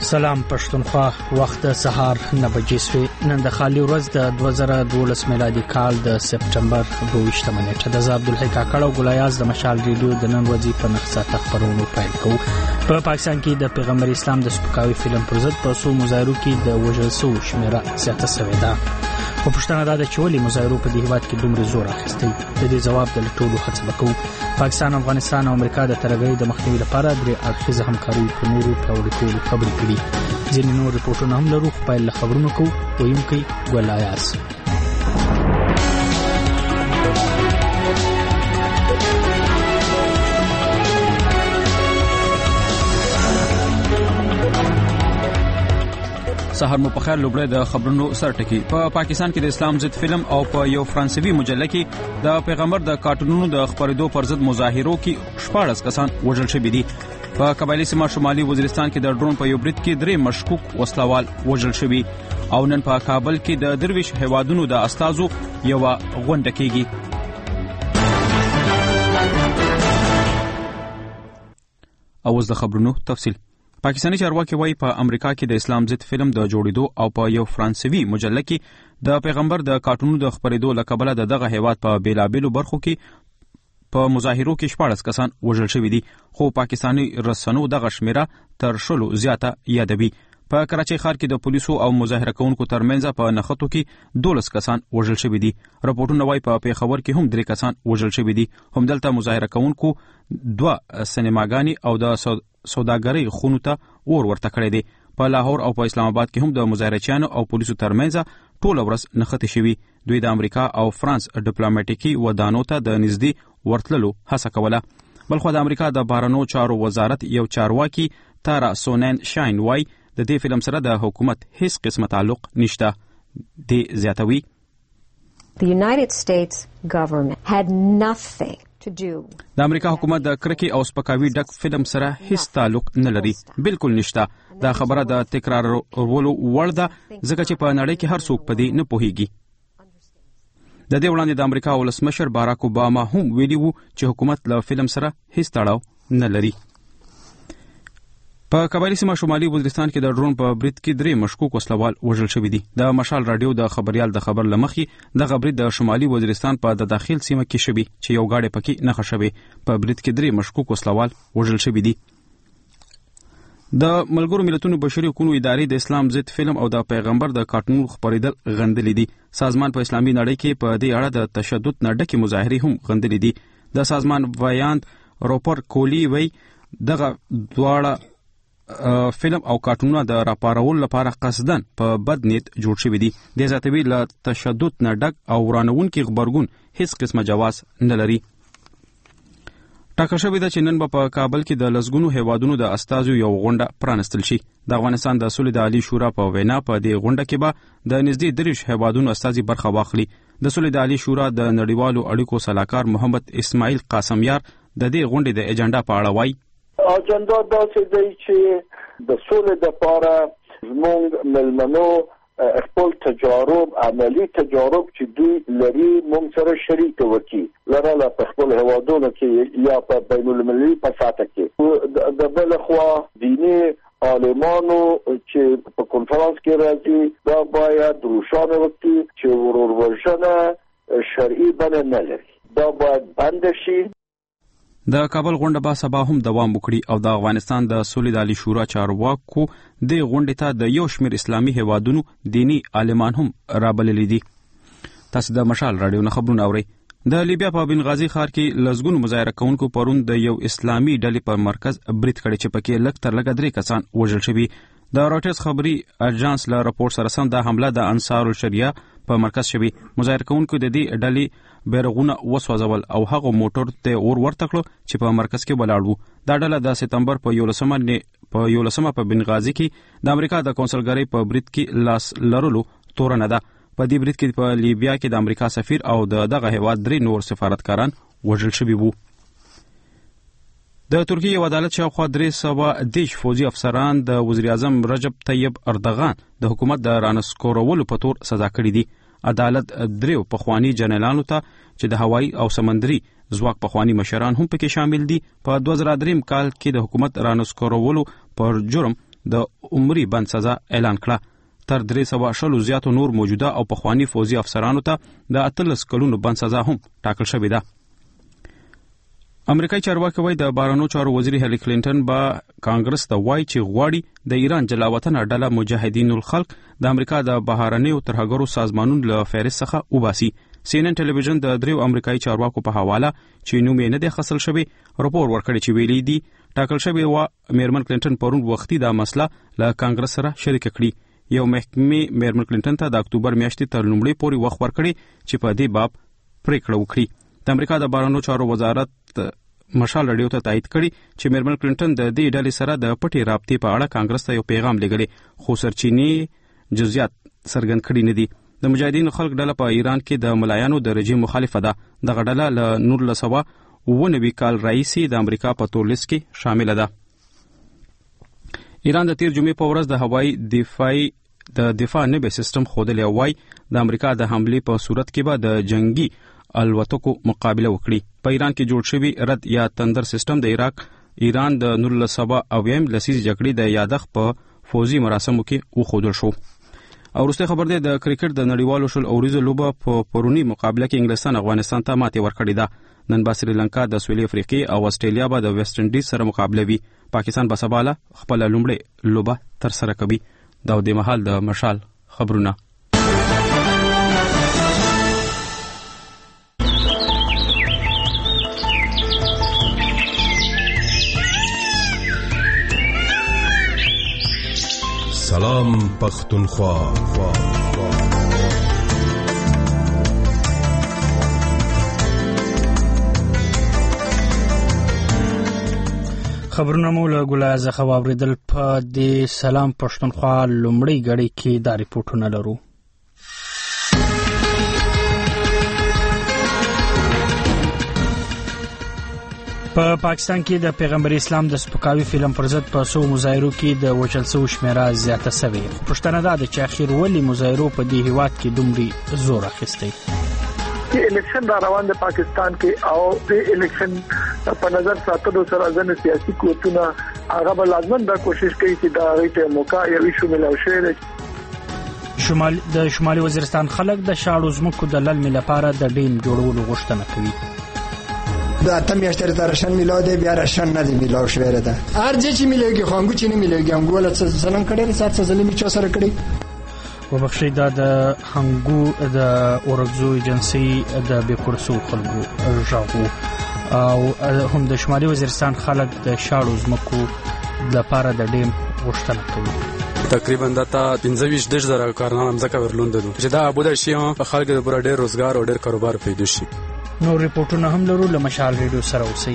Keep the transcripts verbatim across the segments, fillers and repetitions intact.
سلام پښتونخوا، وخت سهار نه بجې سوې. نن د خالي ورځ د دوه زره دولس میلادي کال د سپټمبر دوه ویشتمه نیټه. د عبدالحی کاکړ او ګلایاز د مشال ریډیو د نن ورځې په نقصه خبرونو پیل کوو. په پاکستان کې د پیغمبر اسلام د سپکاوي فلم پر ضد په څو مظاهرو کې د وژل شوو شمیره زیاته شوې ده. په پښتنه دا د چولي مظاهرو په دې هیواد کې دومره زور اخیستی. د دې جواب د لټولو هڅه وکړو. پاکستان، افغانستان او امریکا د ترګۍ د مخنیوي لپاره درې اړخیزه همکاري په نورو پیاوړي کولو خبرې کړي. ځینې نور ریپورټونه هم لرو، خو پیل له خبرونو کوو. ویونکی ګلایاز. سهار مو په خیر. لوبړی د خبرونو سرټکی. په پا پاکستان کې د اسلام ضد فلم او په یو فرانسوي مجله کې د پیغمبر د کارټونونو د خبرېدو پر ضد مظاهرو کې شپاړس کسان وژل شوي دي. په قبایلی سیمه شمالي وزیرستان کې د ډرون په یو برید کې درې مشکوک وسلوال وژل شوي. او نن په کابل کې د درویش هیوادونو د استازو یو غونډه کېږي. او اوس د خبرونو تفصیل. پاکستاني چارواکي وايي په امریکا کې د اسلام ضد فلم د جوړېدو او په یو فرانسوي مجله کې د پیغمبر د کارټونونو د خبرېدو له کبله د دغه هیواد په بیلابیلو برخو کې په مظاهرو کې شپاړس کسان وژل شوي دي. خو پاکستاني رسنیو دغه شمیره تر شلو زیاته یادوي. په کراچۍ ښار کې د پولیسو او مظاهره کوونکو ترمنځ په نښتو کې دولس کسان وژل شوي دي. راپورټونه وايي په پیښور کې هم درې کسان وژل شوي دي. همدلته مظاهره کوونکو دوه سینماګانې او د سوداګرۍ خونو ته اور ورته کړی دی. په لاهور او په اسلام آباد کې هم د مظاهرچیانو او پولیسو ترمنځ ټوله ورځ نښتې شوي. دوی د امریکا او فرانس ډیپلوماټیکي ودانو ته د نږدې ورتللو هڅه کوله. بلخو د امریکا د بهرنیو چارو وزارت یو چارواکي تارا سونین شاین وای د دې فلم سره د حکومت هیڅ قسمه تعلق نشته. دی زیاتوي The United States government had nothing to do. د امریکا حکومت د کرکي او سپکاوي ډک فلم سره هیڅ تعلق نه لري، بالکل نشته. دا خبره د تکرارولو وړ ده ځکه چې په نړۍ کې هر څوک په دې نه پوهیږي. د دې وړاندې د امریکا ولسمشر باراک اوباما هم ویلي وو چې حکومت له فلم سره هیڅ تړاو نه لري. په قبایلی سیمه شمالي وزیرستان کې د ډرون په برید کې درې مشکوک وسلوال وژل شوي دي. د مشال رادیو د خبريال د خبر لمخې دغه برید د شمالي وزیرستان په د داخل سیمه کې شوی چې یو گاډی پکې نښه شوی. په برید کې درې مشکوک وسلوال وژل شوي دي. د ملګرو ملتونو بشري حقوقو ادارې د اسلام ضد فلم او د پیغمبر د کارټونونو خبرېدل غندلې دي. سازمان په اسلامي نړۍ کې په دې اړه د تشدد نه ډکې مظاهرې هم غندلې دي. د سازمان ویاند روپر کولی وی دغه دواړه فلم او کارټونونه د راپارولو لپاره قصدن په بد نیت جوړ شوي دي. د ذاتوي له تشدد نه ډک او ورانوونکي خبرګون هیڅ قسمه جواز نه لري. ټاکل شوې ده چې نن به په کابل کې د لسګونو هیوادونو د استازو یو غونډه پرانستل شي. د افغانستان د صلح د عالی شورا په وینا په دې غونډه کې به د نږدې دریش هیوادونو استازي برخه واخلي. د صلح د عالی شورا د نړیوالو اړیکو سلاکار محمد اسماعیل قاسمیار د دې غونډې د اجنډا په اړه وایي اجنډا داسې دی چې د صلح لپاره زموږ ملمنو خپل تجارب عملی تجارب چې دوی لري موږ سره شریک وکړي لرله په خپل هیوادونو کې یا په بین المللي په سطح کې. د بل خوا دیني عالمانو چې په کنفرانس کې راځي دا باید روښانه وکړي چې ورورولشنه شرعي بڼه نه لري، دا باید بند شي. د کابل غونډه به سبا هم دوام وکړي او د افغانستان د صلح د عالی شورا چارواکو د غونډې ته د یو شمېر اسلامي هیوادونو دینی عالمان هم رابللي دي. تاسو د مشال رادیو نه خبرونه اورئ. د لیبیا په بنغازي ښار کې لسګونو مظاهره کوونکو پرون د یو اسلامي ډلې په مرکز برید کړی چې پکې لږ تر لږه درې کسان وژل شوي. د راټرز خبري اژانس له راپور سره سم د حمله د انصار الشریعه په مرکز شوی. مظاهره کوونکو د دې ډلې بیرغونه وسوځول او هغه موټر ته اور ورته کړو چې په مرکز کې ولاړ وو. دا ډله د سپتمبر په یولسمه په یولسمه په بنغازي کې د امریکا د کونسلګرۍ په برید کې لاس لرلو تورنه ده. په دې برید کې په لیبیا کې د امریکا سفیر او د دغه هیواد درې نور سفارتکاران وژل شوي وو. د ترکیه یو عدالت شاوخوا درې سوه دیش فوجي افسران د وزیر اعظم رجب طیب اردغان د حکومت د رانسکورولو په تور سزا کړي دي. عدالت دریو پخوانی جنرالانو ته چې د هوایي او سمندري ځواک پخوانی مشران هم پکې شامل دي په دوه زره درې کال کې د حکومت رانسکورولو پر جرم د عمري بند سزا اعلان کړه. تر درې سوه شلو زیاتو نور موجوده او پخوانی فوزي افسرانو ته د اتلس کلونو بند سزا هم ټاکل شوې ده. امریکایي چارواکي وایي د بهرنیو چارو وزیر هیلي کلینټن به کانګرس ته وایي چې غواړي د ایران جلاوطن ډله مجاهدین الخلق د امریکا د بهرنیو ترهګرو سازمانونو له فهرست څخه وباسي. سی ان ان ټلویزیون د دریو امریکایي چارواکو په حواله چې نوم یې نه دی خصل شوی راپور ورکړی چې ویلي دي ټاکل شوی و میرمن کلینټن پرون وختي دا مسله له کانګرس سره شریک کړي. یو محکمې میرمن کلینټن ته د اکتوبر میاشتې تر لومړۍ پورې وخت ورکړي چې په دې باب پریکړه وکړي. د امریکا د بهرنیو چارو وزارت مشال رادیو ته تایید کړي چې میرمن کلینټن د دې ډلې سره د پټې رابطې په اړه کانګرس ته یو پیغام لګړي خو سرچینې جزئیات څرګند کړي نه دي. د مجاهدین خلق ډله په ایران کې د ملایانو د رژیم مخالفه ده. دغه ډله له نولس سوه اووه نوي کال راهیسې د امریکا په تور لیست کې شامله ده. ایران د تیر جمعې په ورځ د هوایي دفاعي د دفاع نوی سیستم ښودلی او وایي د امریکا د حملې په صورت کې به د جنگي الوتکو مقابله وکړي. په ایران کې جوړ شوی رد یا تندر سیستم د عراق ایران د نولس سوه اویم لسیزې جګړې د یادښت په فوزي مراسمو کې وښودل شو. او وروستی خبر دی د کرکټ د نړیوالو شل اوریزو لوبه په پرونی مقابله کې انګلستان افغانستان ته ماتې ورکړې ده. نن به سریلانکا د سویلي افریقې او استرالیا به د ویسټ انډیز سره مقابله وي. پاکستان به سبا له خپل لومړی لوبه تر سره کوي. دا د مهال د مشال خبرونه. سلام پختونخوا. خبرونه مو له ګلایز څخه واوریدل. په دې سلام پښتونخوا لومړی غړي کې دا ریپورتونه لرو. په پاکستان کې د پیغمبر اسلام د سپکاوي فلم پر ضد په څو مظاهرو کې د وژل شوو شمیره زیاته شوې. پوښتنه دا ده چې اخر ولې مظاهرو په دې هیواد کې دومره زور اخیستی؟ الیکشن را روان د پاکستان کې او د الیکشن په نظر ساتلو سره ځنې سیاسي قوتونه هغه به لازمن دا کوشش کوي چې دا غیته موقع یو شو ملاو شي. شمال د شمالي وزیرستان خلک د شاړو ځمکو د للمې لپاره د ډیم جوړولو غوښتنه کوي. دا تم یشتر ترشن میلاد بیا رشن ندی میلاو شویره ده ارجه چی میلوگی خانگو چی نمیلوگی هم گوالت سنن کڑی سات سزلی چا سر کڑی و بخشی دا د هنگو د اورگزو ایجنسی د بیپرسو خلقو ژغو او هم د شمالي وزیرستان خلک د شاړو ځمکو لپاره د ډیم غوښتنه کوي. تقریبا دا تا پنځه ویشت دېرش زره کارونه مځکه ورلوند دي چې دا ابوده شي په خلکو د پوره ډېر روزګار او ډېر کاروبار پیدا شي. نور ریپورتونه هم لرو. له مشال ریډیو سره اوسئ.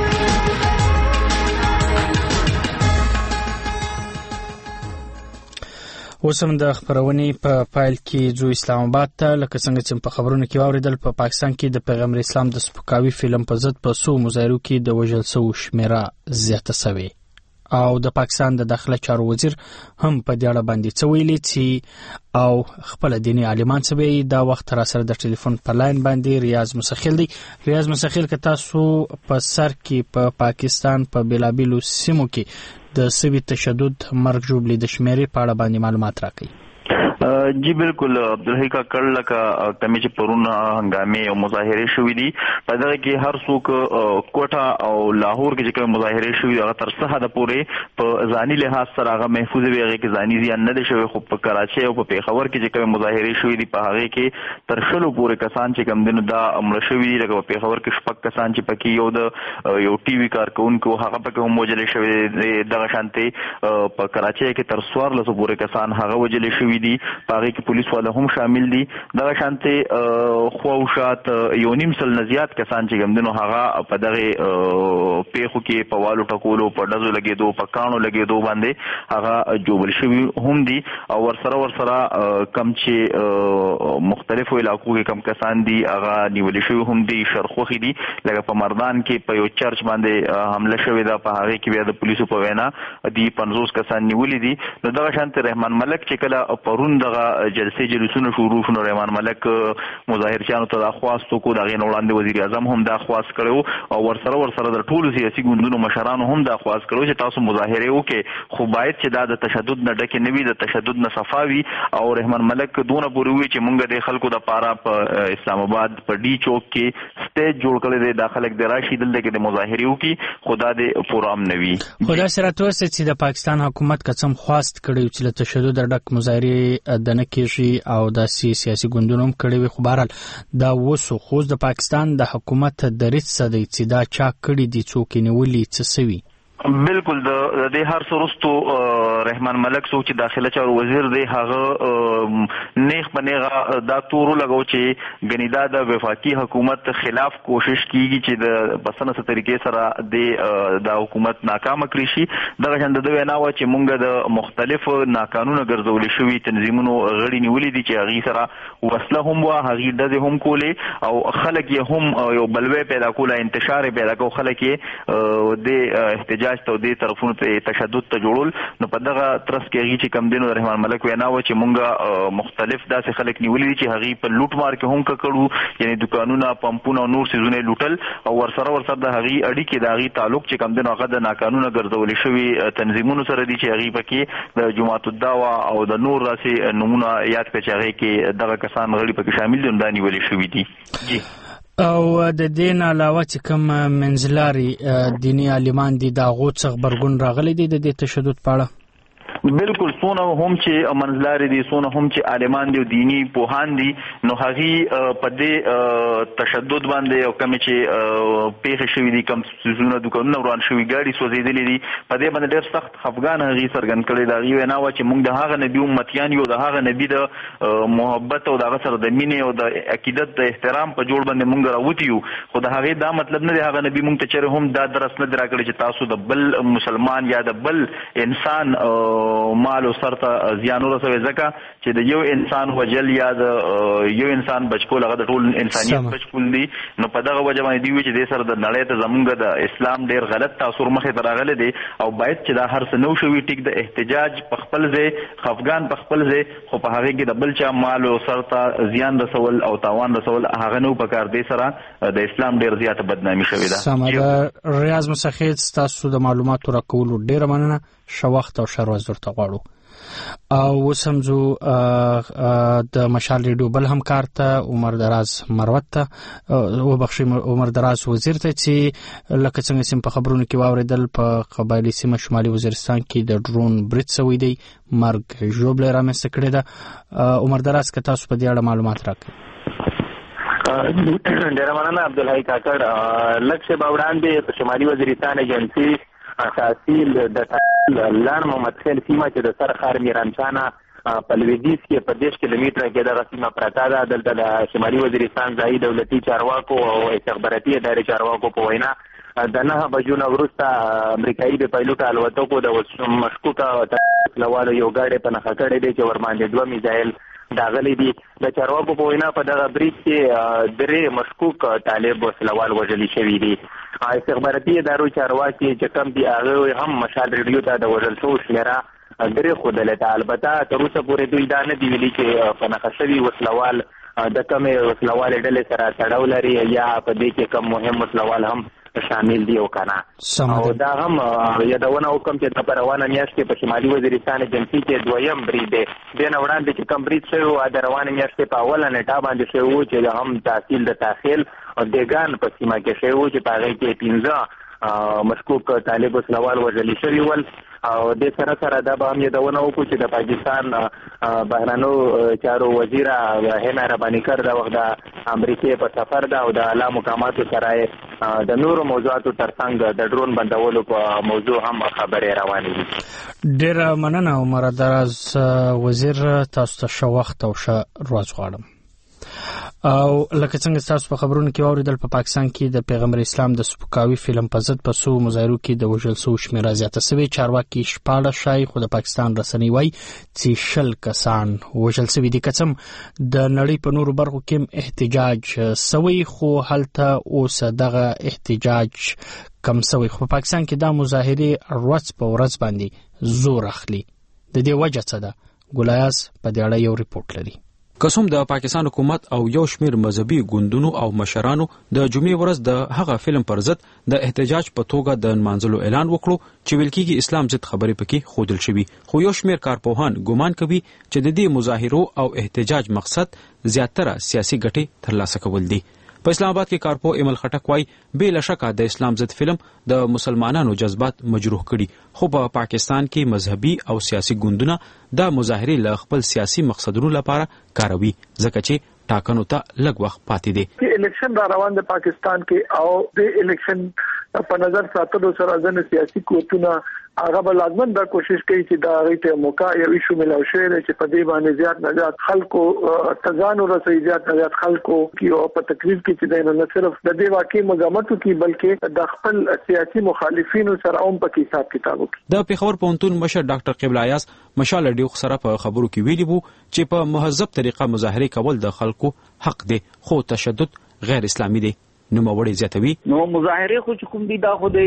اوس هم د خبرونې په پایل کې ځو اسلام آباد ته. لکه څنګه چې په خبرونو کې واوریدل په پاکستان کې د پیغمبر اسلام د سپکاوي فلم په ضد په څو مظاهرو کې د وژل شوو شمیره زیاته شوې او د پاکستان د داخله چارو وزیر هم په دې اړه باندې څه ویلي چې او خپل دیني عالمان څه ویلي. دا وخت را سره د ټلیفون په لاین باندې ریاض مسخیل دی. ریاض مسخیل که تاسو په سر کې په پا پاکستان په بیلابیلو سیمو کې د سوي تشدد مرګ ژوبلې د شمیرې په اړه باندې معلومات راکړئ. جی بالکل عبدالحی کا کړ لکه کمی چې پرون هنګامې او مظاهره شوې دي په دغه کې هر څوک کوټه او لاهور کې چې مظاهره شوې هغه تر څه حد پورې په ځاني لحاظ سره هغه محفوظ وي. هغه کې ځاني زیان نه دي شوی خو په کراچۍ او په پیښور کې چې کوم مظاهره شوې دي په هغه کې تر شلو پورې کسان چې کوم دنو دا امر شوې دي. لکه په پیښور کې شپږ کسان چې پکې یو د یو ټي وي کارکونکو هغه پکې هم وژل شوی دي. دغه شانتي په کراچۍ کې تر څوارلسو پورې کسان هغه وژل شوي دي. پاره کې پولیس والا هم شامل دي. دغه شانتي خواوشات یو نیم سل نزيات کسان چې ګمندنو هغه په دغه پیښو کې په والو ټکولو په دزو لګېدو په کانو لګېدو باندې هغه جوړل شوی هم دي او ورسره ورسره کم چې مختلفو علاقو کې کم کسان دي هغه نیول شوی هم دي. شرخوخي دي لکه په مردان کې په یو چرچ باندې حمله شوې ده په هغه کې بیا د پولیسو په وینا دي پنځوس کسان نیولې دي. نو دغه شانتي رحمان ملک چې کله پرون دغه جلسې جلوسونه شروع شول. رحمان ملک مظاهرچیانو ته دا خواست وکړو، دغه نه وړاندې وزیر اعظم هم دا خواست کړو او ورسره ورسره د ټولو سیاسي ګوندونو مشرانو هم دا خواست کړو چې تاسو مظاهره وکړئ، خو باید چې دا د تشدد نه ډکه نه وي، د تشدد نه صفا وي. او رحمان ملک دونه پورې وی چې مونږ د خلکو د پاره په اسلام آباد په ډي چوک کې سټیج جوړ کړی دی، د خلک د راشي دلته کې د مظاهره وکړي، خدا دې پورام نوي. خدا سره توسه چې د پاکستان حکومت قسم خواست کړی چې له تشدد ډک مظاهره د نه کېږي او د سیاسي ګوندونو هم کړی وي، خو بهرحال دا وسو خو د پاکستان د حکومت د ریس صدې چې دا چا کړی دي څوک نیولې څه سوي. بالکل د دې هر سرستو رحمان ملک سوچ داخله چارو وزیر دی هغه نیخ بنېغه دا تورو لګاو چې غنیدا د وفاقي حکومت خلاف کوشش کیږي چې د بسنه ست طریقې سره د د حکومت ناکام کړی شي. دغه چند د وینا و چې مونږ د مختلف ناقانونه ګرځولې شوی تنظیمونو غړي نیولې دي چې هغه سره وسله هم وا هغه د هم کولې او خلک یې هم یو بلوي پیدا کوله، انتشار پیدا کو، خلک یې د احتجاج ته دې طرفونو ته تشدد ته جوړول. نو په دغه ترس کې هغه چې کم دینو رحمان ملک وینا و چې مونږه مختلف داسې خلک نیولې دي چې هغه په لوټ مار کې هم کړو، یعنی دکانونه، پمپونه او نور سيزونه لوټل او ورسره ورسره د هغه اړیکې د هغه تعلق چې کم دینو هغه د ناقانونه ګرځولې شوی تنظیمونو سره دي چې هغه پکې د جماعت الدعوه او د نور راسي نمونه یاد کړي چې هغه کې دغه کسان غړي پکې شامل دي، دا نیولې شوی دي. جی او د دین علاوه چې کوم منځلاري دینی عالمان دي دا غوڅ خبرګون راغلي دي د تشدد په اړه. بالکل سونه هم چې منځلاري دي، سونه هم چې عالمان دي او دینی پوهان دي، نو هغه په دې تشدد باندې او کوم چې پیښه شوې دي، کوم سيزونه دکانونه وران شوي، ګاډي سوځېدلې دي، په دې باندې ډېر سخت خفګان هغه څرګند کړي. دا غي وینا و چې موږ د هغه نبی امتیان یو، د هغه نبی د محبت او د هغه سره د مینې او د عقیدت د احترام په جوړ باندې موږ راوتی یو، خو د هغه دا مطلب نه دی هغه نبی موږ ته چیرې هم دا درس نه دراکړي چې تاسو د بل مسلمان یا د بل انسان مال او سرته زیان ورسوي، ځکه چې د یو انسان وجل یا د یو انسان بچکول هغه د ټول انسانيت بچکول دي. نو په دغه وجه باندې دی چې د سره د نړۍ ته زمونږ د اسلام ډیر غلط تاثیر مخې ته راغلی دی او باید چې دا هر څه نو شوي ټیک د احتجاج په خپل ځای، خفګان په خپل ځای، خو په هغه کې د بل چا مال او سرته زیان رسول او تاوان رسول هغه نو په کار دی سره د اسلام ډیر زیاته بدنامي شوې ده. سمه ریاض مسخید تاسو د معلوماتو راکولو ډیر مننه. شو وخت او شروز درته غواړو. او وسمزو د مشال ریډیو بل همکار ته عمر دراز مروت ته او بخشي عمر دراز وزیر ته چې لکه څنګه سیم په خبرونو کې واوریدل په قبایلی سیمه شمالي وزیرستان کې د ډرون برید شوی دی، مرګ ژوبل رامنځته کړی ده. عمر دراز که تاسو په دې اړه معلومات راکړئ. ډیر مننه عبدالحی کاکړ. لکه په وړاندې په شمالي وزیرستان ایجنسی اساسي د لار محمد خیل سیمه چې د سر خار میرانچانا په لویدیځ کې په دیش کیلومتره کې دغه سیمه پراته ده. دلته د شمالي وزیرستان ځایي دولتي چارواکو او استخباراتي ادارې چارواکو په وینا د نه بجو نه وروسته امریکایي د پایلوټ الوتکو د مشکوکه وسلوالو یو ګاډی په نښه کړی دی چې ورباندې دوه میزایل داغلي دي. د چارواکو په وینا په دغه بریج کې درې مشکوک طالب وسلوال وژل شوي دي. استخباراتي ادارو چارواکي چې کوم دي هغه هم مشال ریډیو ته د وژل شوو شمیره درې ښودلې ده. البته تر اوسه پورې دوی دا نه دي ویلي چې په نښه شوي وسلوال د کومې وسلوالې ډلې سره تړاو لري یا په دې کې کوم مهم وسلوال هم شامل دي او کنه. او دا هم یادونه وکم چې د روانه میاشت کې په شمالي وزیرستان ایجنسی کې دویم برید دی. د نه وړاندې چې کوم برید شوی و د روانه میاشت په اوله نیټه باندې شوی و چې هم تحصیل د تاخیل او دګان په سیمه کې شوی و چې په هغه کې پنځه مشکوک طالب وسلوال وژل شوي ول. او د سره سره دا به هم یادونه وکړو چې د پاکستان بهرنیو چارو وزیر هنا رباني کر دا وخت د امریکای په سفر ده او د اعلی مقاماتو سره د نورو موضوعاتو ترڅنګ د ډرون بندولو په موضوع هم خبرې روانې دي. ډیر مننه عمر دراز وزیر، تاسو ته ښه وخت او ښه ورځ غواړم. او لکه څنګه تاسو په خبرونو کې واوریدل په پاکستان کې د پیغمبر اسلام د سپکاوي فلم په ضد په سو مظاهرو کې د وژل شوو شمیره زیاته شوې. چارواکي شپاړس شای خو د پاکستان رسنۍ وایي چې شل کسان وژل شوي دي. کڅم د نړۍ په نورو برخو کې احتجاج شوی خو هلته اوس دغه احتجاج کم شوی، خو په پاکستان کې دا مظاهره ورځ په ورځ باندې زور اخلي. د دې وجه څه ده؟ ګلایاز په دې اړه یو ریپورت لري. قسم د پاکستان حکومت او یو شمیر مذهبي ګوندونو او مشرانو د جمعې ورځ د هغه فلم پر ضد د احتجاج په توګه د نمانځلو اعلان وکړو چې ویل کېږي اسلام ضد خبرې پکې ښودل شوي، خو یو شمیر کارپوهان ګمان کوي چې د دې مظاهرو او احتجاج مقصد زیاتره سیاسي ګټې ترلاسه کول دي. په اسلام آباد کې کارپو ایمل خټک وایي بې له شکه د اسلام ضد فلم د مسلمانانو جذبات مجروح کړي، خو په پاکستان کې مذهبي او سیاسي ګوندونه د مظاهرې له خپل سیاسي مقصدونو لپاره کاروي، ځکه چې ټاکنو ته لږ وخت پاتې دی. الیکشن را روان دی پاکستان کې او د الیکشن په نظر ساتلو سره ځنې سیاسي قوتونه هغه به لازمن دا کوشش کوي چې دا غي ته موقع یو ایشو ملاو شي چې په دې باندې زیات نه زیات خلکو تزان ورسي، زیات نه زیات خلکو کې او په تقریر کې چې نه صرف د دې واقعي مزامتو کې بلکې د خپل سیاسي مخالفینو سره هم په حساب کتابو کې. د پیښور پوهنتون مشر ډاکټر قبله ایاز مشال ډیو سره په خبرو کې ویلي وو چې په مهذب طریقه مظاهره کول د خلکو حق دی، خو تشدد غیر اسلامي دی. نو موړي زیاتوي نو مظاهره خو کوم دي دا خو د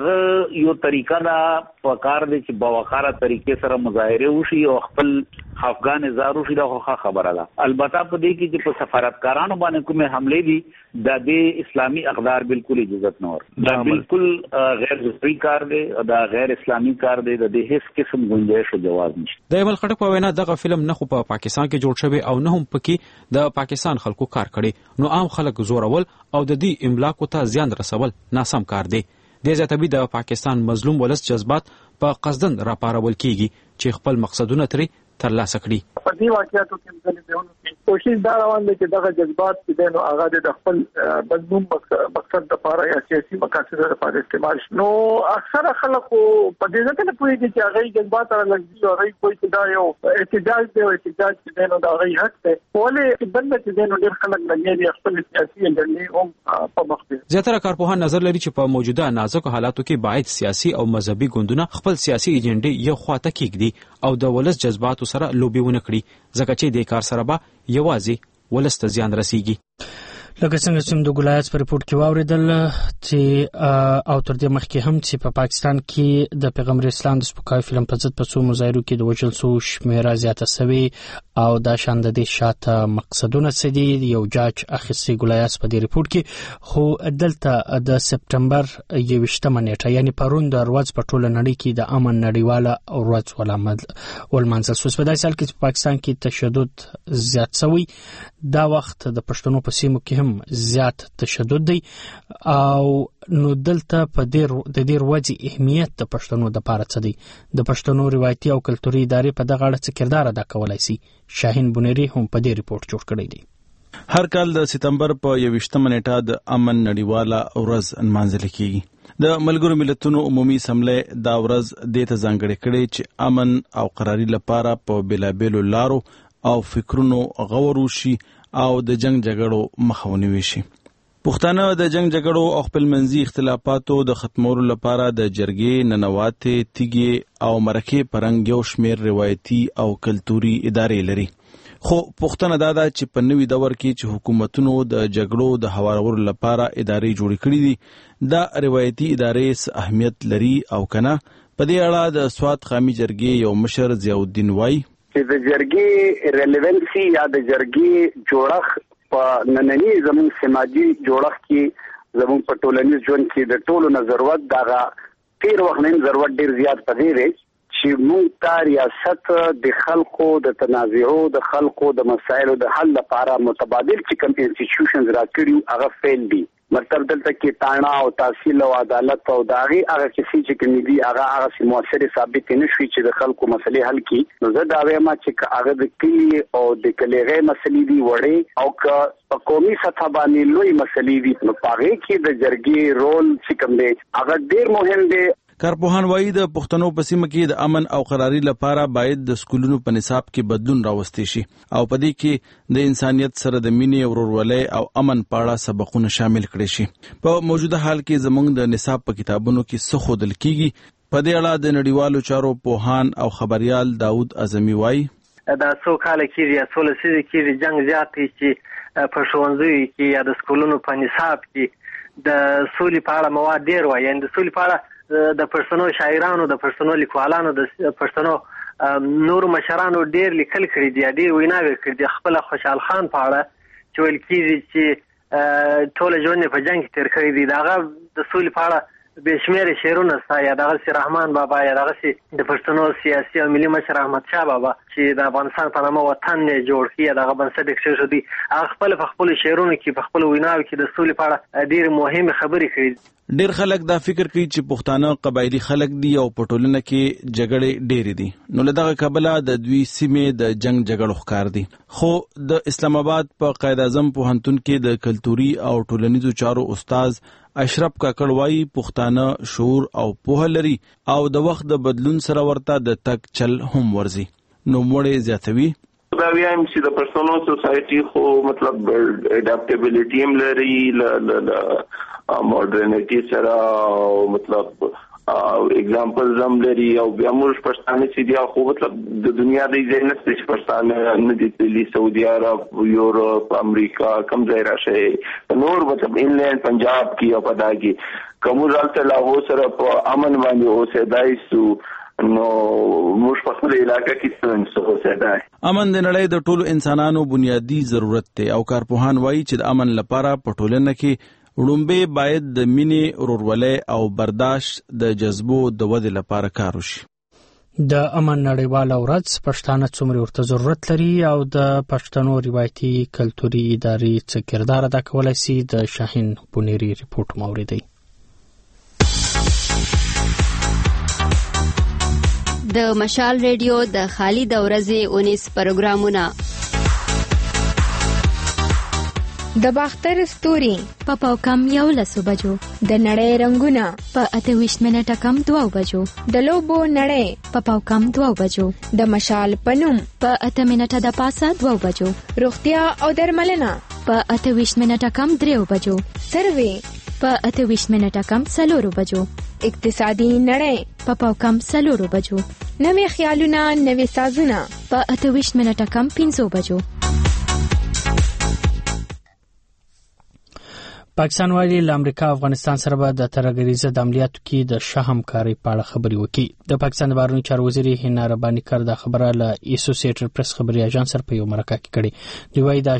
یو طریقه دا په کار دي چې باوقاره طریقې سره مظاهره وشي او خپل افغان زارو شي دا خو خبره ده. البته په دې کې چې په سفارتکارانو باندې کومه حمله دي د دې اسلامي اقدار بالکل اجازه نه ور، دا بالکل غیر ضروري کار دی او دا غیر اسلامي کار دی، د دې هیڅ قسم گنجائش او جواز نشته. د ایمل خټک په وینا دغه فلم نه خو په پاکستان کې جوړ شوی او نه هم پکې د پاکستان خلکو کار کړي، نو عام خلک زورول او د دې املاکو ته زیان رسول ناسم کار دی. د زیاتبي د پاکستان مظلوم ولس جذبات په قصدن راپارول کیږي چې خپل مقصدونه ترې ترلاسه کړي. په دې واقعیتو کې مزلونه کوشش دا روان دي چې دغه جذبات چې دنو هغه د خپل مضمون مقصد لپاره یا سیاسي مقاصد لپاره استعمال شي. نو اکثره خلکو په دې ځکه نه پوهیږي چې هغه جذبات راغلي او هغه کوئی چې دا یو احتجاج دی او احتجاج چې دنو دا هغه حق دی، ولې چې بل چې دنو ډېر خلک لګي خپل سیاسي اجنډې هم په مخ دي. زیاتره کارپوهان نظر لري چې په موجوده نازک حالاتو کې باید سیاسي او مذهبي ګوندونه خپل سیاسي اجنډې یو خواته کېږدي او د ولس جذباتو سره لوبي ونه کړي، ځکه چې د کار سره به یوازې ولس ته زیان رسیږي. لکه څنګه چې د ګلایاز په ریپورت کې واوریدل چې او تر دې مخکې هم چې په پاکستان کې د پیغمبر اسلام د سپکاوي فلم په ضد په څو مظاهرو کې د وژل شو شمیره زیاته سوي او دا شان د دې شاته مقصدونه څه دي یو جاج اخیستي ګلایاز په دې ریپورت کې. خو دلته د سپټمبر یوویشتمه نیټه یعنی پرون د ورځ په ټوله نړۍ کې د امن نړیواله ورځ ولمانځل شوه. په داسې حال کې په پاکستان کې تشدد زیات شوی، دا وخت د پښتنو په سیمو کې هم زیات تشدد دی او نو دلته په ډیر د ډیر وځي اهمیت د پښتنو د پاره څه دی، د پښتنو روایتي او کلتوري ادارې په دغه اړه څه کردار ادا کولای شي. شاهین بونری هم په دې ریپورت جوړ کړی دی. هر کال د سپتمبر په یوویشتمه نیټه د امن نړیواله ورځ نمانځل کیږي. د ملګرو ملتونو عمومي اسمبلی دا ورځ د ته ځانګړې کړي چې امن او قراري لپاره په بلابلو لارو او فکرونو غور وشي او د جنگ جګړو مخه ونیول شي. پښتانه د جنگ جګړو او خپلمنځي اختلافاتو د ختمولو لپاره د جرګې، ننواتې، تیږې او مرکې پرنګ یو شمیر روایتي او کلتوري ادارې لري. خو پښتنه دا ده چې په نوي دور کې چې حکومتونو د جګړو د هوارولو لپاره ادارې جوړې کړې دي، دا روایتي ادارې څه اهمیت لري او کنه؟ په دې اړه د سوات قومي جرګې یو مشر ضیاءالدین وایي چې د جرګې ریلیونسي یا د جرګې جوړښت په نننی زموږ سماجی جوړښت کې زموږ په ټولنیز ژوند کې د ټولو نه ضرورت دغه تیر وخت نه ضرورت ډیر زیات پدې دی چې موږ ته ریاست د خلکو د تنازعو د خلکو د مسایلو د حل لپاره متبادل چې کوم انسټیټیوشنز راکړي هغه فیل دي. مطلب دلته کې تانا او تحصیل او عدالت او داغي هغه کسي چې کوم دي هغه هغه سي موثر ثابت نه شوي چې د خلکو مسلې حل کړي. نو زه دا وایم چې هغه د کلی او د کلیغې مسلې دي وړي او که په قومي سطح باندې لوی مسلې دي نو پاره کې د جرګې رول چې کوم دی هغه ډیر مهم دی. کارپوهان وایي د پښتنو په سیمه کې د امن او قراري لپاره باید د سکولونو په نصاب کې بدلون راوستي شي او په دې کې د انسانيت سره د مینې، ورورولۍ او امن په اړه سبقونه شامل کړي شي. په موجوده حال کې زموږ د نصاب په کتابونو کې څه ښودل کیږي؟ په دې اړه د نړیوالو چارو پوهان او خبريال داود اعظمي وایي دا څو کال کې یا څو لسیزې کې جنگ زیات چې په ښوونځیو کې یا د سکولونو په نصاب کې د سولې په اړه مواد ډیر وایي. د سولې په اړه د پښتنو شاعرانو، د پښتنو لیکوالانو، د پښتنو نور مشرانو ډیر لیکل کړي دي، ډیر ویناوي کړي دي خپل خوشحال خان په اړه چې ویل کېږي چې ټول ژوند په جنگ کې تیر کړی دی. داغه د سولې په اړه بشمیر شعرونه ستا یا دغه سي رحمان بابا یا دغه سي د پښتنو سیاسي او ملي مشر احمد شاه بابا چې د افغانستان په نامه وطن نه جوړ کړي دغه بنسټ کې شو دي، هغه خپل په خپل شعرونو کې په خپل ویناو کې د سولې په اړه ډیر مهمه خبرې کړي. ډیر خلک دا فکر کوي چې پښتانه قبایلی خلک دي او په ټولنه کې جګړې ډېرې دي، نو له دغه کبله د دوی سیمې د جنگ جګړو ښکار دي. خو د اسلام آباد په قائد اعظم پوهنتون کې د کلتوري او ټولنیزو چارو استاد اشرف کاکړ وايي پښتانه شعور او پوهه لري او د وخت د بدلون سره ورته د تک چل هم ورزي. نو موړې زیاتوي دا ویم چې د پرسونل سوسایټي خو مطلب اډاپټیبিলিټي هم لري ل ماډرنټي سره مطلب او اگزامپل زم لري او بیا موږ پښتانه چې دی خو مطلب د دنیا د ځینې څه پښتانه نه دي تللی سعودي عرب یورپ امریکا کم ځای راشه نور مطلب انلینډ پنجاب کې او پداګي کوم ځل له سره په امن باندې اوسېدای سو نو موږ په خپل علاقې کې څنګه اوسېدای. امن د نړۍ د ټولو انسانانو بنیادی ضرورت دی او کارپوهان وایي چې د امن لپاره په ټولنه کې وړومبه باید د مینې، ورورولۍ او برداشت د جذبو د ودې لپاره کار وشي. د امن نړیواله ورځ پښتانه څومره ورته ضرورت لري او د پښتنو روایتي کلتوري ادارې څه کردار ادا کولای شي، د شاهین بونیری ریپورت موریدي. د مشال ریډیو د خالي د ورځې اونیس پروګرامونه د باختر ستوري په پاو کم یو لسو بجو، د نړۍ رنگونه په اته ویشت منټه کم دوه بجو، د لوبو نړۍ په پاو کم دوه بجو، د مشال پنوم په اته منټه د پاسه دوه بجو، روغتیا او درملنه په اته ویشت منټه کم درې بجو، سروي په اته ویشت منټه کم څلور بجو، اقتصادي نړۍ په پاو کم څلور بجو، نوې خیالونه نوې سازونه په اته ویشت منټه کم پنځه بجو. پاکستان وايي له امریکا افغانستان سره به د ترهګریزه د عملیاتو کې د شهم کاری په اړه خبري وکړي. د پاکستان د بهرنیو چارو وزیر هینا رباني کر د خبره له اسوسییټډ پریس خبري اژانس سره په یو مرکه کې کړي. دوی وايي د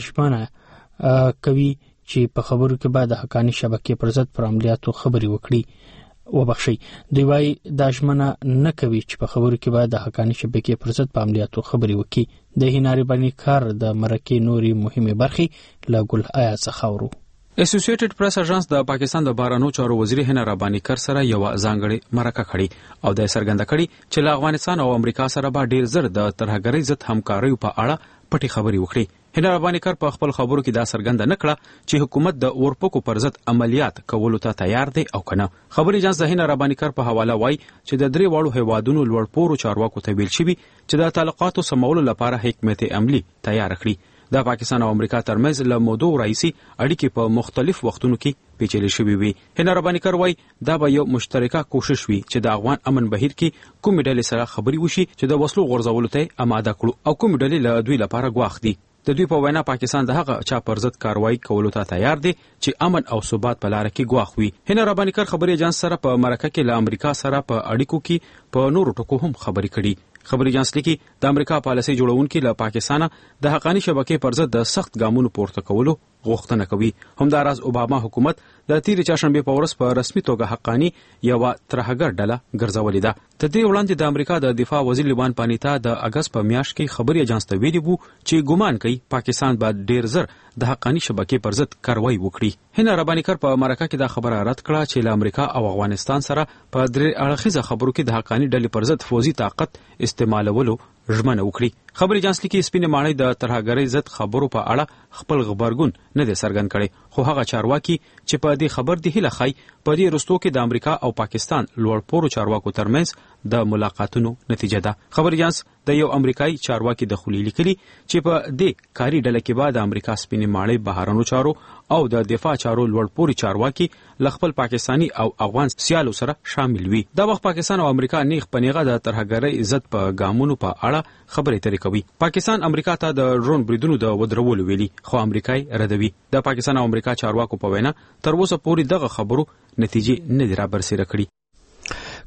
اشمانه کوي چې په خبرو کې به د حقاني شبکې پر ضد پر عملیاتو خبري وکړي. وبخښي دوی وايي د اشمانه نه کوي چې په خبرو کې به د حقاني شبکې پر ضد په عملیاتو خبري وکړي. د هینا رباني کر د مرکې نوري مهمه برخې له ګل آیا څخه ورو. اسوسییټډ پریس اژانس د پاکستان د بهرنیو چارو وزیر هینا رباني کر سره یو ځانګړي مرکه کړې او د څرګنده کړي چې له افغانستان او امریکا سره به ډیر زر د ترهګرۍ ضد همکارۍ په اړه پټي خبري وکړي. هینا رباني کر په خپل خبرو کې دا څرګنده نکړه چې حکومت د اورپکو پر ضد عملیات کولو ته تیار دی او کنه. خبري اژانس د هینا رباني کر په حواله وایي چې د درې وړو هیوادونو لوړپوړو چارواکو ته ویل شوی چې د تعلقاتو سمولو لپاره حکمت عملی تیار کړي. د پاکستان او امریکا ترمنځ له مودو راځي اړیکې په مختلف وختونو کې پیچلې شوې وي. هینا رباني کر وایي دا به یو مشترکه کوشش وي چې د افغان امن بهیر کې کومې ډلې سره خبري وشي چې د وسلو غورځولو ته آماده کړو او کومې ډلې له دوی لپاره ګواښ دي. د دوی په وینا پاکستان د هغه چا پر ضد کاروایی کولو ته تیار دی چې امن او ثبات په لار کې ګواښ وي. هینا رباني کر خبري اژانس سره په مرکه کې له امریکا سره په اړیکو کې په نورو ټکو هم خبري کړي. خبري اژانس لیکي د امریکا پالیسي جوړونکو له پاکستان د حقاني شبکې پر ضد د سخت ګامونو پورته کولو غوښتنه کوي. همداراز اوباما حکومت د تیر چاشنبه په ورځ په رسمي توګه حقاني یو ترهګر ډله ګرځولې ده. د دې وړاندې د امریکا د دفاع وزیر لیوان پانیتا د اگست په میاشت کې خبري اژانس ته ویلي وو چې ګومان کوي پاکستان به ډیر زر د حقاني شبکې پر ضد کاروایی وکړي. هینا رباني کر په مرکه کې دا خبره رد کړه چې له امریکا او افغانستان سره په درې اړخیزه خبرو کې د حقاني ډلې پر ضد فوزي طاقت استعمالولو ژمنه وکړي. خبري اژانس لیکي سپینې ماڼۍ د ترهګرۍ ضد خبرو په اړه خپل خبرګون نه دی څرګند کړي، خو هغه چارواکي چې په دې خبر دی هله خای په دې رستو کې د امریکا او پاکستان لوړپوړو چارواکو ترمنځ د ملاقاتونو نتیجه ده. خبري اژانس د یو امریکایي چارواکي د خولي لیکلي چې په دې کاری ډله کې بعد امریکا سپینې ماڼۍ بهرانو چارو او د دفاع چارو لوړپوړي چارواکي ل خپل پاکستانی او افغان سیالو سره شامل وي. دا وخت پاکستان او امریکا نیغ پنیغه د ترهګرۍ عزت په ګامونو په اړه خبرې ترې کوي. پاکستان امریکا ته د ډرون بریدونو د ودرولو ویلي خو امریکای ردوي. د پاکستان او امریکا چارواکو په وینا تر اوسه پورې دغه خبرو نتیجې نه دي را برسېره کړي.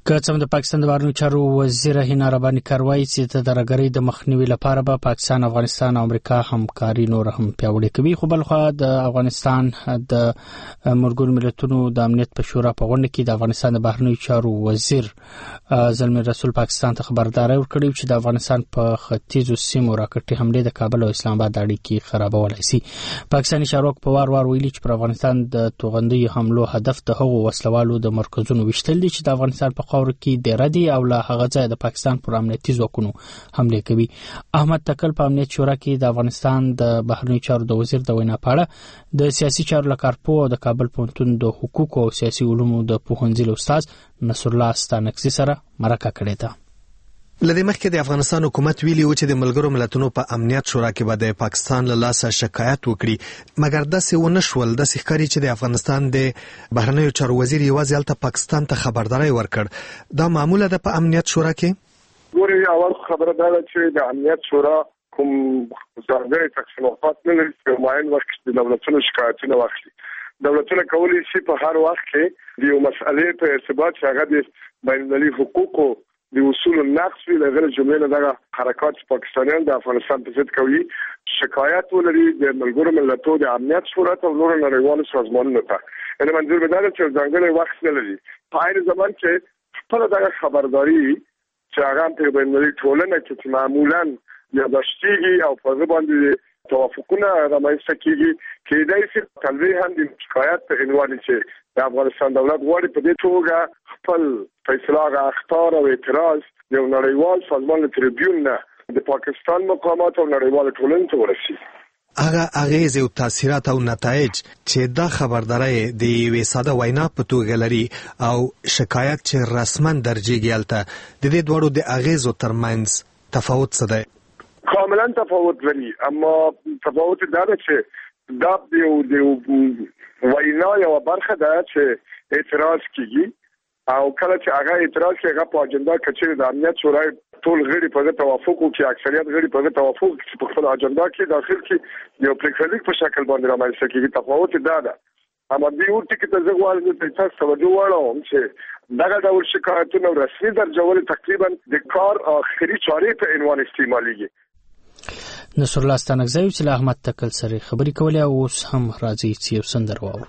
که څومره د پاکستان د بهرنیو چارو وزیر هینا رباني کاروي چې د درګرۍ د مخنیوي لپاره به پاکستان، افغانستان او امریکا همکاري نور هم پیاوړې کوي. خو بل خو د افغانستان د ملګرو ملتونو د امنیت په شورا په غونډه کې د افغانستان د بهرنیو چارو وزیر زلمی رسول پاکستان ته خبرداري ورکړې چې د افغانستان په ختیځو سیمو راکټي حمله د کابل او اسلام آباد اړیکې خرابولای شي. پاکستاني چارواکو په وار وار ویلي چې پر افغانستان د توغندي حملو هدف د هغو وسلوالو د مرکزونو وشتل دي چې د افغانستان په خاور کې د ردی او له هغه ځای د پاکستان پر امنیتي ځواکونو حمله کوي. احمد تکل په امنیت شورا کې د افغانستان د بهرنیو چارو د وزیر د وینا په اړه د سیاسي چارو لکارپو او د کابل پوهنتون د حقوق او سیاسي علومو د پوهنځي استاد نصر الله ستانکسي سره مرکه کړې ده. لدې مخکې د افغانستان حکومت ویلي و چې د ملګرو ملتونو په امنیت شورا کې به د پاکستان له لاسه شکایت وکړي، مګر داسې ونه شول. داسې ښکاري چې د افغانستان د بهرنیو چارو وزیر یوازې هلته پاکستان ته خبرداری ورکړ. دا معموله ده په امنیت شورا کې؟ ګورې، اول خبره دا ده چې د امنیت شورا کوم ځانګړي تقسیمات نه لري چې معین وخت د دولتونو شکایتونه واخلي. دولتونه کولی شي په هر وخت کې د یو مسئلې په ارتباط چې هغه د بین المللي حقوقو د اصول نقض وی د غیر جملې نه دغه حرکات پاکستانیان د افغانستان په ضد کوي شکایت ولري د ملګرو ملتونو د امنیت شورا ته او نور نړیوالو سازمانونو ته. یعنې منظور به دا ده چې ځانګړی وخت نه لري. په عین زمان کې خپله دغه خبرداری چې هغه په بین المللي ټولنه کې معمولا یاداشتېږي او په هغه باندې توافقونه رامنځته کېږي، کېدای شي تلوي هم د شکایت په عنوان چې د افغانستان دولت غواړي په دې توګه خپل فیصله غاښتار او اعتراض یو نړیوال سازمان تریبیون نه د پاکستان مقامات او نړیوال ټولنې ته ورسي. هغه اغیز او تاثیرات او نتایج چې دا خبرداري د یوې ساده وینا په توګه لري او شکایت چې رسما درجیږي، هلته د دې دوړو د اغیزو ترمنځ تفاوت څه دی؟ کاملا تفاوت لري، اما تفاوت دا ده چې دا یو د وینا یو برخه ده چې اعتراض کیږي او کله چې هغه اعتراض کې هغه په اجنډا کې چې د امنیت شورا ټول غړي په توافق او کې اکثریت غړي په توافق کې په خپل اجنډا کې داخل کې یو پریکړلیک په شکل باندې رامنځته کیږي. تفاوت دا ده. اما د یو ټکی ته زه غواړم چې تاسو توجه وړم چې دغه ډول شکایتونه رسمي درجول تقریبا د کار اخري چارې په عنوان استعماليږي. نصر الله ستانکزی چې له احمد تکل سره خبرې کولې او اوس هم راځي چې یو سندر واورو.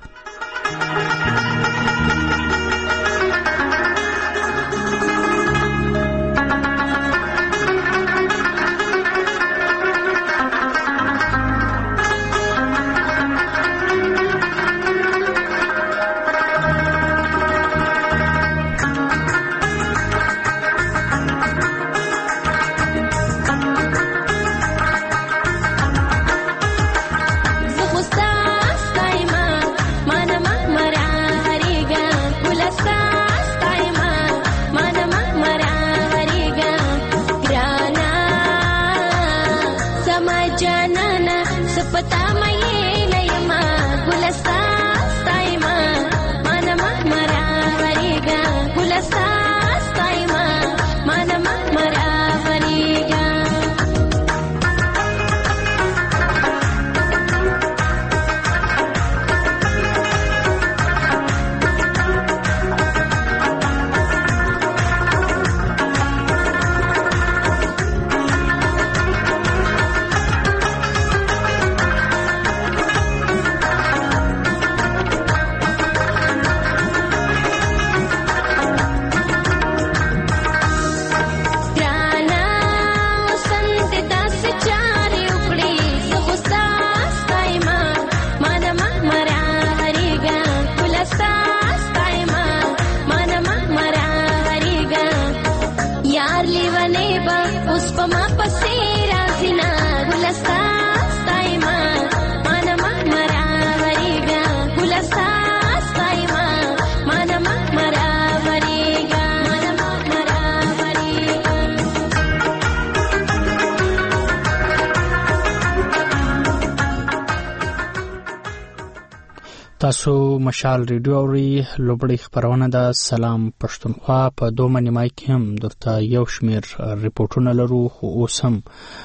تاسو مشال ریډیو اوري لوبړی خبرونه د سلام پښتونخوا په دوه نیمای کې هم درته یو شمیر ریپورتونه لرو، خو اوس هم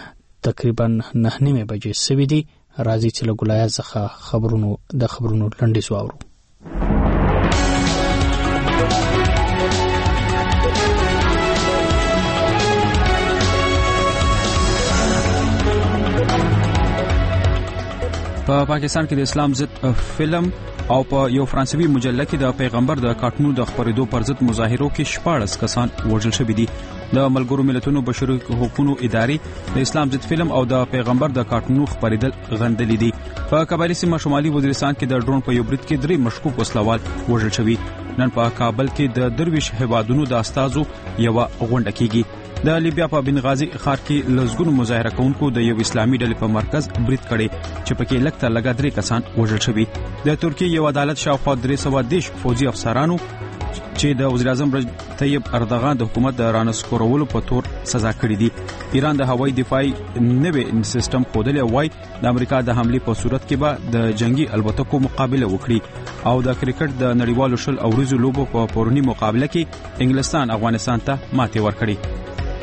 تقریبا نه نیمه بجې سوي دي. راځي چې له ګولایه څخه خبرونو د خبرونو لنډیز واورو. په پاکستان کې د اسلام ضد فلم او په یو فرانسوي مجله کې د پیغمبر د کارټونو د خپرېدو پر ضد مظاهرو کې شپاړس کسان وژل شوي دي. د ملګرو ملتونو بشري حقوقو ادارې د اسلام ضد فلم او د پیغمبر د کارټونو خپرېدل غندلي دي. په قبایلی سیمه شمالي وزیرستان کې د ډرون په یو برید کې درې مشکوک وسلوال وژل شوي. نن په کابل کې د درویش هیوادونو د استازو یو غونډه کیږي. د لیبیا په بنغازي ښار کې لزګونو مظاهره کوونکو د یو اسلامي ډلې په مرکز برید کړي چې پکې لږ تر لږه درې کسان وژل شوي. د ترکیې یو عدالت شاوخوا درې سوه دېرش فوجي افسرانو چې د وزیر اعظم رجب طیب اردغان د حکومت د رانسکورولو په تور سزا کړي دي. ایران د هوایي دفاعي نوې سیستم ښودلی وای د امریکا د حملې په صورت کې به د جنگي الوتکو مقابله وکړي. او د کرکټ د نړیوالو شل اوریزو لوبو په پورونی مقابله کې انګلستان افغانستان ته ماتې ورکړي.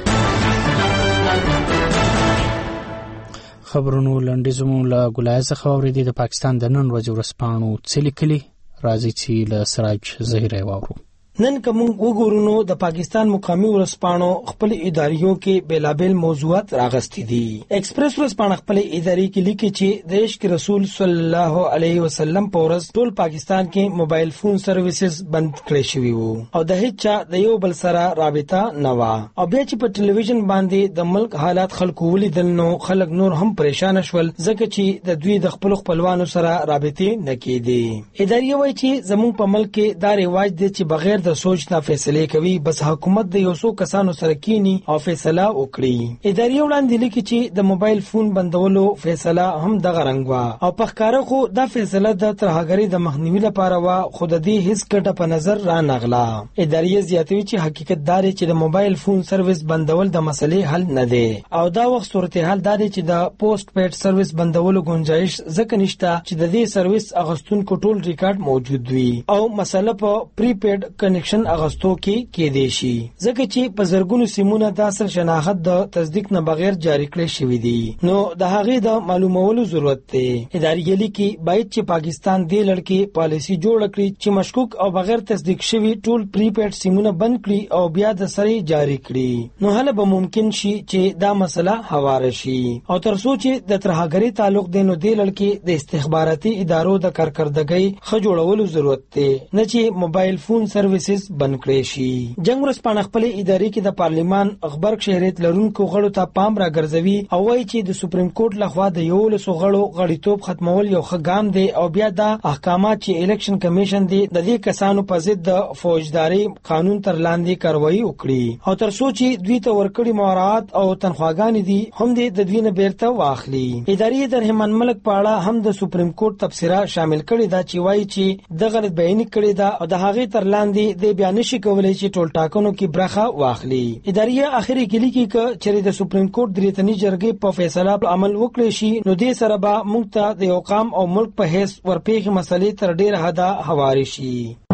خبرونو لنډیزمو له ګولایه څخه واورېدي. د پاکستان د نن ورځې ورځپاڼو څه لیکلي راځي چې له سراج ظهیره واورو. نن کوم وګورونو د پاکستان مقامی ورځپاڼو خپل اداریو کې بیلابل موضوعات راغستې دي. ایکسپریس ورځپاڼه خپل اداري کې لیکي چې د عشق رسول صلی الله علیه وسلم په ورځ ټول پاکستان کې موبایل فون سرویسز بند کړي شوي وو او د هیڅ چا د یو بل سره رابطه نه و. او بیا چې په ټلویزیون باندې د ملک حالات خلکو ولیدل نو خلک نور هم پریشان شول ځکه چې د دوی د خپل خپلوانو سره رابطه نه کېدي. اداري وایي چې زموږ په ملک کې دا رواج دی چې بغیر د سوچ نه فیصله کوي، بس حکومت د یو څو کسانو سره کینی او فیصله وکړي. اداري وړاندې لیکي چې د موبایل فون بندولو فیصله هم دغه رنګ وا او په ښکارا خو دا فیصله د ترهګری د مخنیوي لپاره وا، خو د دې هیڅ ګټه په نظر را نغلا. اداري زیاتوي چې حقیقت دا دی چې د موبایل فون سرویس بندول د مسلې حل نه دی او دا وخت صورتحال دا دی چې د پوسټ پیډ سرویس بندولو گنجائش ځکه نشته چې د دې سرویس اغستونکو ټول ریکارډ موجود وي او مسله په پری پیډ کنیکشن اغستو کې کې دی شي ځکه چې په زرګونو سیمونه د اصل شناخت د تصدیق نه بغیر جاری کړی شوی دی. نو د هغې د معلومولو ضرورت دی. اداري لیکي باید چې پاکستان دې لړ پالیسی جوړ کړي چې مشکوک او بغیر تصدیق شوی ټول پری پیډ سیمونه بند کړي او بیا د سره جاری کړي. نو هله به ممکن شي چې دا مسله هواره شي او تر څو چې د ترهګری تعلق دی نو دې لړ کې د استخباراتي ادارو د کارکردګۍ ښه جوړولو ضرورت دی نه چې موبایل فون سرویسز بند کړي شي. جنگ ورځپاڼه خپل اداري کې د پارلیمان خبرګ شهرت لرونکو غړو ته پام راګرځوي او وایي چې د سپریم کورټ لخوا د یو لسو غړو غړیتوب ختمول یو ښه ګام دی او بیا د احکامات چې الیکشن کمیشن دی د دې کسانو په ضد د فوجداري قانون تر لاندې کاروایی وکړي او تر څو چې دوی ته ورکړي مهارت او تنخواګانې دي هم د دوی نه بیرته واخلي. اداري د رحمان ملک په اړه هم د سپریم کورټ تبصره شامل کړي دا چې وایي چې د غلط بیان کړي دا او د هغې تر لاندې د بیان نشي کولای چې ټول ټاکنو کې برخه واخلي. اداري اخري کې لیکي چې چېرې د سپریم کورټ د ریتنی جرګې په فیصله عمل وکړي شي نو دې سره به موږ ته د یو قام او ملک په هیڅ ورپېښې مسلې تر ډېره حده هواري شي.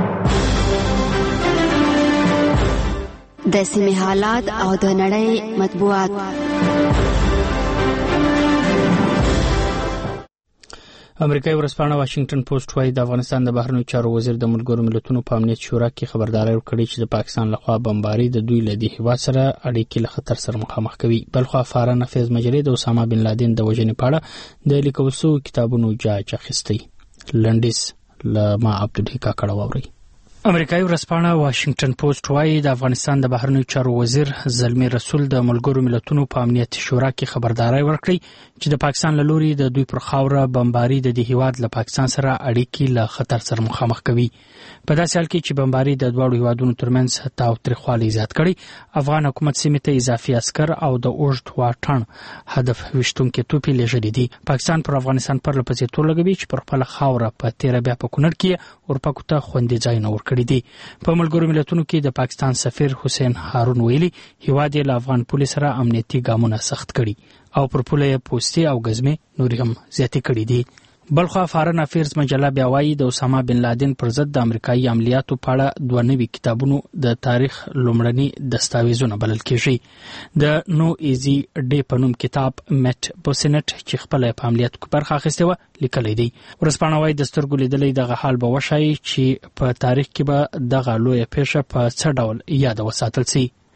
د سیمې حالات او د نړۍ مطبوعات. امریکایي ورځپاڼه واشنگټن پوسټ وايي د افغانستان د بهرنیو چارو وزیر د ملګرو ملتونو په امنیت شورا کې خبرداري ورکړې چې د پاکستان لخوا بمباري د دوی له دې هیواد سره اړیکې له خطر سره مخامخ کوي. بلخوا فارن افیز مجلې د اسامه بن لادن د وژنې په اړه د لیکل شویو کتابونو جاج اخیستی. لنډیز له ما عبدالحی کاکړ واوري. امریکایي ورځپاڼه واشنگټن پوسټ وايي د افغانستان د بهرنیو چارو وزیر زلمی رسول د ملګرو ملتونو په امنیت شورا کې خبرداري ورکړي چې د پاکستان له لوري د دوی پر خاوره بمباري د دې هیواد له پاکستان سره اړیکې له خطر سره مخامخ کوي. په داسې حال کې چې بمباري د دواړو هیوادونو ترمنځ تاوتریخوالی زیات کړي، افغان حکومت سیمې ته اضافي عسکر او د اوږد واټن هدف ویشتونکي توپې لېږلي دي. پاکستان پر افغانستان پرله پسې تور لګوي چې پر خپله خاوره په تیره بیا په کونړ کې اورپکو ته خوندي ځایونه ورکړي دي. په ملګرو ملتونو کې د پاکستان سفیر حسین هارون ویلي هیواد یې له افغان پولیس سره امنیتي ګامونه سخت کړي او پر پوله یې پوستې او ګزمې نورې هم زیاتې کړي دي. بلخوا فارن افیرز مجله بیا وایي د اسامه بن لادن پر ضد د امریکایي عملیاتو په اړه دوه نوي کتابونو د تاریخ لومړني دستاویزونه بلل کېږي. د نو ایزي ډے په نوم کتاب میټ بوسینټ چې خپله په عملیاتو کې برخه اخیستې وه لیکلی دی. ورځپاڼه وایي د سترګو لیدلی دغه حال به وښایي چې په تاریخ کې به دغه لویه پیښه په څه ډول یاده وساتل سي.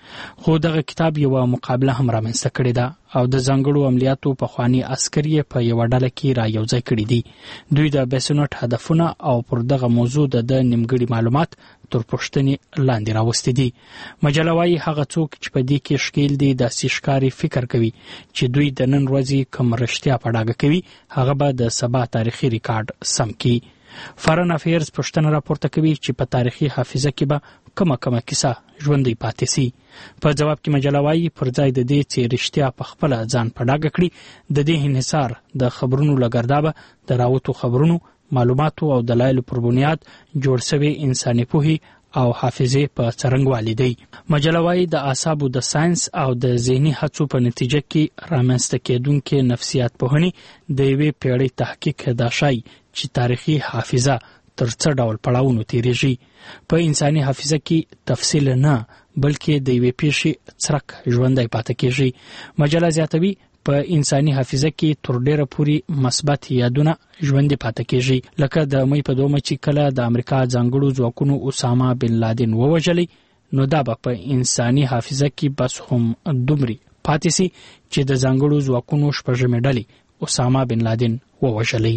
خو دغه کتاب یو مقابله هم رامنځته کړې ده او د ځانګړو عملیاتو په خواني عسکري په یو ډله کې را یوځای کړي دي. دوی د بیسنوټ هدفونه او پر دغه موضوع د نیمګړي معلومات تر پوښتنې لاندې راوستي دي. مجله وايي هغه څوک چې په دې کې ښکیل دي داسې ښکاري فکر کوي چې دوی د نن ورځې کوم رښتیا په ډاګه کوي هغه به د سبا تاریخي ریکارډ سم کړي. فارن افیرز پوښتنه راپورته کوي چې په تاریخي حافظه کې به کومه کومه کیسه ژوندۍ پاتې سي. په جواب کې مجله وايي پر ځای د دې چې رښتیا په خپله ځان په ډاګه کړي د دې انحصار د خبرونو له ګردابه د راوتو خبرونو، معلوماتو او دلایلو پر بنیاد جوړ شوی انساني پوهې او حافظه په څرنګوالي دی. مجله وايي د اعصابو د ساينس او د ذهني هڅو په نتیجه کې رامنځته کېدونکې نفسیات پوهنې د یوې پیړۍ تحقیق دا شای چې تاریخي حافظه تر څه ډول پړاوونو تیریږي. په انساني حافظه کې تفصیل نه بلکې د یوې پیښې څرک ژوندۍ پاتې کېږي. مجله زیاتوي په انساني حافظه کې تر ډیره پوري مثبت یادونه ژوندۍ پاتې کېږي، لکه د مې په دومه چې کله د امریکا ځانګړو ځواکونو اسامه بن لادن ووژلی، نو دا به په انساني حافظه کې بس هم دومره پاتې سي چې د ځانګړو ځواکونو شپږمې ډلې اسامه بن لادن ووژلی.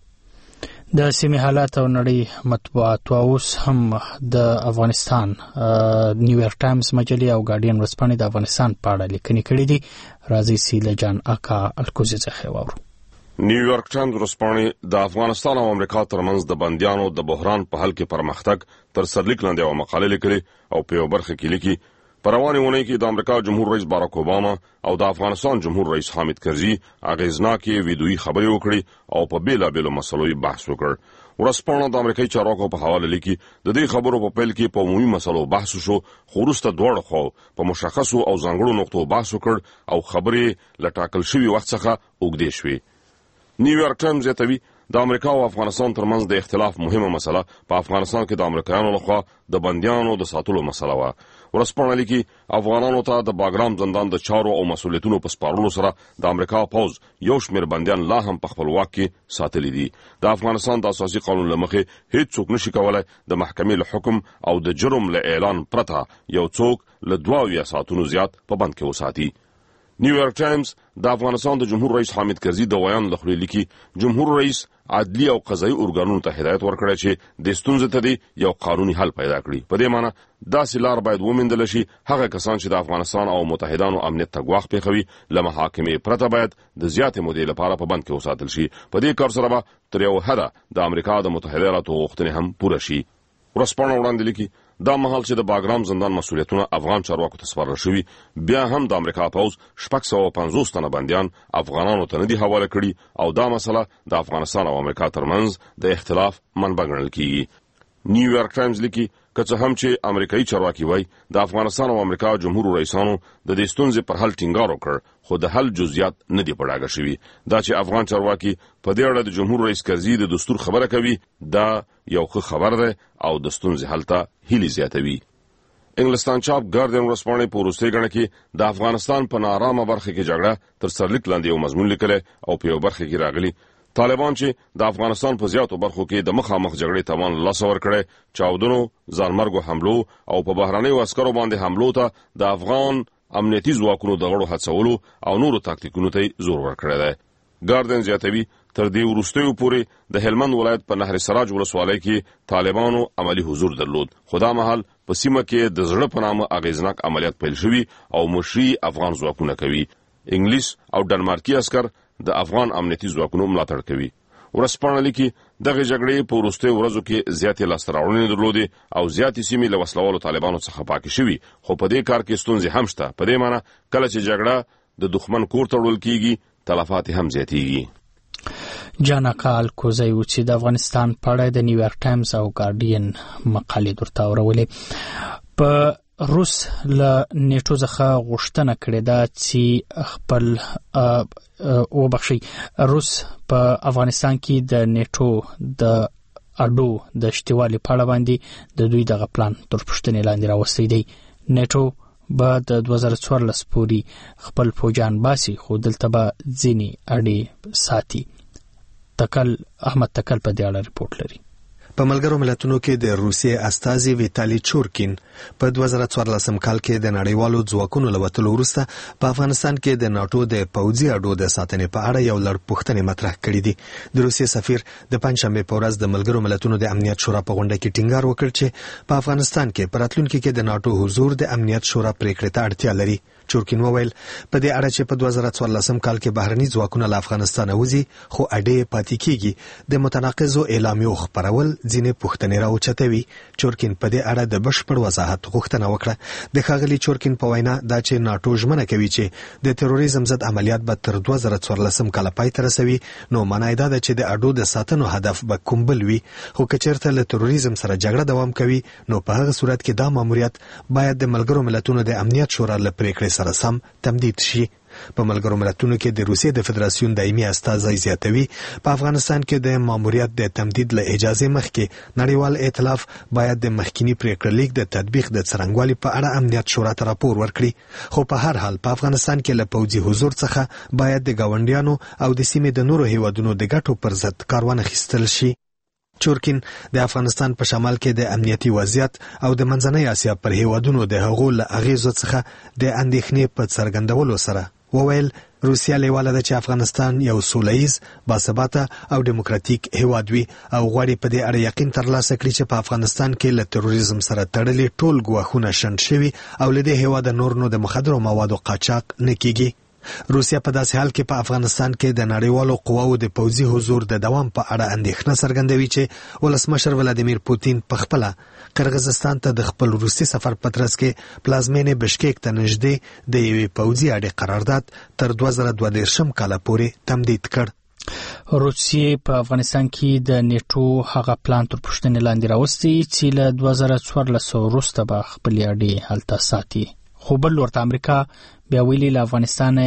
د سیمې حالات او نړۍ مطبوعات اوس هم د افغانستان نیویارک ټایمز مجلې او ګارډین ورځپاڼې د افغانستان په اړه لیکنې کړې دي. راځي سیله جان اکا الکوزي څخه واورو. نیویارک ټایمز ورځپاڼې د افغانستان او امریکا ترمنځ د بندیانو د بحران په حل کې پرمختګ تر سرلیک لاندې یو مقاله لیکلې او په یو برخه کې لیکي په روانې اونۍ کې د امریکا جمهور رئیس باراک اوباما او د افغانستان جمهور رئیس حامد کرزي اغیزناکې ویډیويي خبرې وکړې او په بیلابېلو مسلو بحث وکړ. ورځپاڼه د امریکایي چارواکو په حواله لیکي د دې خبرو په پیل کې په عمومي مسلو بحث شو، خو وروسته دواړو خواو په مشخصو او ځانګړو نقطو بحث وکړ او خبرې له ټاکل شوي وخت څخه اوږدې شوې. نیویارک ټایمز زیاتوي د امریکا او افغانستان ترمنځ د اختلاف مهمه مسله په افغانستان کې د امریکایانو لخوا د بندیانو د ساتلو مسله وه. ورځپاڼه لیکي افغانانو ته د باګرام زندان د چارو او مسؤلیتونو په سپارلو سره د امریکا پوځ یو شمېر بندیان لا هم په خپل واک کې ساتلي دي. د افغانستان د اساسي قانون له مخې هیڅوک نشي کولای د محکمې له حکم او د جرم له اعلان پرته یو څوک له دوه اویا ساعتونو زیات په بند کې وساتي. نیویارک ټایمز د افغانستان د جمهور رئیس حامد کرزي د ویان له خولې لیکي جمهور رئیس عدلی او قضایي ارګانونو ته هدایت ورکړی چې د ستونزې ته دی یو قانوني حل پیدا کړي. په دې معنی داسې لار باید وموندل شي هغه کسان چې د افغانستان او متحدانو امنیت ته ګواښ پېښوي له محاکمې پرته باید د زیاتې مودې لپاره په بند کې وساتل شي. په دې کار سره به تر یو حده د امریکا د متحده ایالاتو غوښتنې هم پوره شي. ورځپاڼه وړاندې لیکي دا مهال چې د باګرام زندان مسؤلیتونه افغان چارواکو ته سپارل شوي، بیا هم د امریکا پوځ شپږ سوه پنځوس تنه بندیان افغانانو ته نه دي حواله کړي او دا مسله د افغانستان او امریکا ترمنځ د اختلاف منبع ګڼل کیږي. نیویارک ټایمز لیکي که څه هم چې امریکایي چارواکي وایي د افغانستان او امریکا جمهور رئیسانو د دې ستونزې پر حل ټینګار وکړ، خو د حل جزئیات نه دي په ډاګه شوي. دا چې افغان چارواکي په دې اړه د جمهور رئیس کرزي د دستور خبره کوي دا یو ښه خبر ده او د ستونزې حل ته هیلې زیاتوي. انګلستان چاپ ګارډین ورځپاڼې په وروستۍ ګڼه کې د افغانستان په نارامه برخه کې جګړه تر سرلیک لاندې یو مضمون لیکلی او په یو برخه کې راغلي طالبان چې د افغانستان په زیاتو برخو کې د مخامخ جګړې توان له لاسه ورکړی، چاودنو، ځانمرګو حملو او په بهرنیو عسکرو باندې حملو ته د افغان امنیتي ځواکونو د غړو هڅولو او نورو تاکتیکونو ته زور ورکړی دی. ګارډین زیاتوي تر دې وروستیو پورې د هلمند ولایت په نهر سراج ولسوالۍ کې طالبانو عملی حضور درلود، خو دا مهال په سیمه کې د زړه په نامه اغیزناک عملیات پیل شوي او مشري افغان ځواکونه کوي. انګلیس او ډنمارکي عسکر د افغان امنیتي ځواکونو ملاتړ کوي. ورځپاڼه لیکي دغه جګړې په وروستیو ورځو کې زیاتې لاسته راوړنې درلودې او زیاتې سیمې له وسلوالو طالبانو څخه پاکې شوي، خو په دې کار کې ستونزې هم شته. په دې معنی کله چې جګړه د دښمن کور ته وړل کیږي تلفات هم زیاتېږي. جانا کال کوزای و چې د افغانستان په اړه د نیویارک ټایمز او ګارډین مقالې درته اورولې. په روس له نیټو څخه غوښتنه کړې ده چې خپل وبخښي روس په افغانستان کې د نیټو د اډو د شتوالي په اړه باندې د دوی دغه پلان تر پوښتنې لاندې راوستي دی. نیټو به د دوه زره څوارلس پورې خپل فوجان باسي، خو دلته به ځینې اډې ساتي. تکل احمد تکل په دې اړه ریپورت لري. په په ملګرو ملتونو کې د روسیې استازي ویتالي چورکین په دوه زره څوارلسم کال کې د نړیوالو ځواکونو له وتلو وروسته په افغانستان کې د ناتو د پوځي اډو د ساتنې په اړه یو لړ پوښتنې مطرح کړې دي. د روسیې سفیر د پنځشنبه په ورځ د ملګرو ملتونو د امنیت شورا په غونډه کې ټینګار وکړ چې په افغانستان کې په راتلونکي کې د ناتو حضور د امنیت شورا پریکړې ته اړتیا لري. چورکین وویل په دې اړه چې په دوه زره څوارلسم کال کې بهرني ځواکونه له افغانستان وځي خو اډې پاتې کیږي د متناقضو اعلامیو خپرول ځینې پوښتنې راوچتوي. چورکین په دې اړه د بشپړ وضاحت غوښتنه وکړه. د ښاغلي چورکین په وینا دا چې ناتو ژمنه کوي چې د تروریزم ضد عملیات به تر دوه زره څوارلسم کال پای ته رسوي، نو معنی دا ده چې د اډو د ساتنو هدف به کوم بل وي. خو که چېرته له تروریزم سره جګړه دوام کوي نو په هغه صورت کې دا ماموریت باید د ملګرو ملتونو د امنیت شورا له پریکړې سره سم تمدید شي. په ملګرو ملتونو کې د روسیې د فدراسیون دایمي استازی زیاتوي په افغانستان کې د ماموریت د تمدید له اجازه مخکې نړیوال ائتلاف باید د مخکینی پریکړه لیک د تطبیق د څرنګوالي په اړه امنیت شورا ته راپور ورکړي. خو په هر حال په افغانستان کې له پوځي حضور څخه باید د گاونډیانو او د سیمې د نورو هیوادونو د ګټو پر ضد کاروان اخیستل شي. چورکین د افغانستان په شمال کې د امنیتي وضعیت او د منځنۍ اسیا پر هیوادونو د هغو له اغیزو څخه د اندېښنې په څرګندولو سره وویل روسیا لیواله ده چې افغانستان یو سولهییز، باثباته او دیموکراتیک هیواد وي او غواړي په دې اړه یقین ترلاسه کړي چې په افغانستان کې له تروریزم سره تړلي ټول ګواښونه شنډ شوي او له دې هیواده نور نو د مخدرو موادو قاچاق نه کیږي. روسیا په داسې حال کې په افغانستان کې د نړیوالو قواو د پوځي حضور د دوام په اړه اندېښنه څرګندوي چې ولسمشر ولادیمیر پوتین په خپله قرغیزستان ته د خپل روسي سفر په ترڅ کې پلازمینې بشکیک ته نږدې د یوې پوځي اډې قرارداد تر دوه زره دوه دېرشم کاله پورې تمدید کړ. روسیې په افغانستان کې د نیټو هغه پلان تر پوښتنې لاندې راوستی چې له دوه زره څوارلس وروسته به خپلې اډې هلته ساتي. خو بل ورته امریکا بیا ویلي له افغانستانه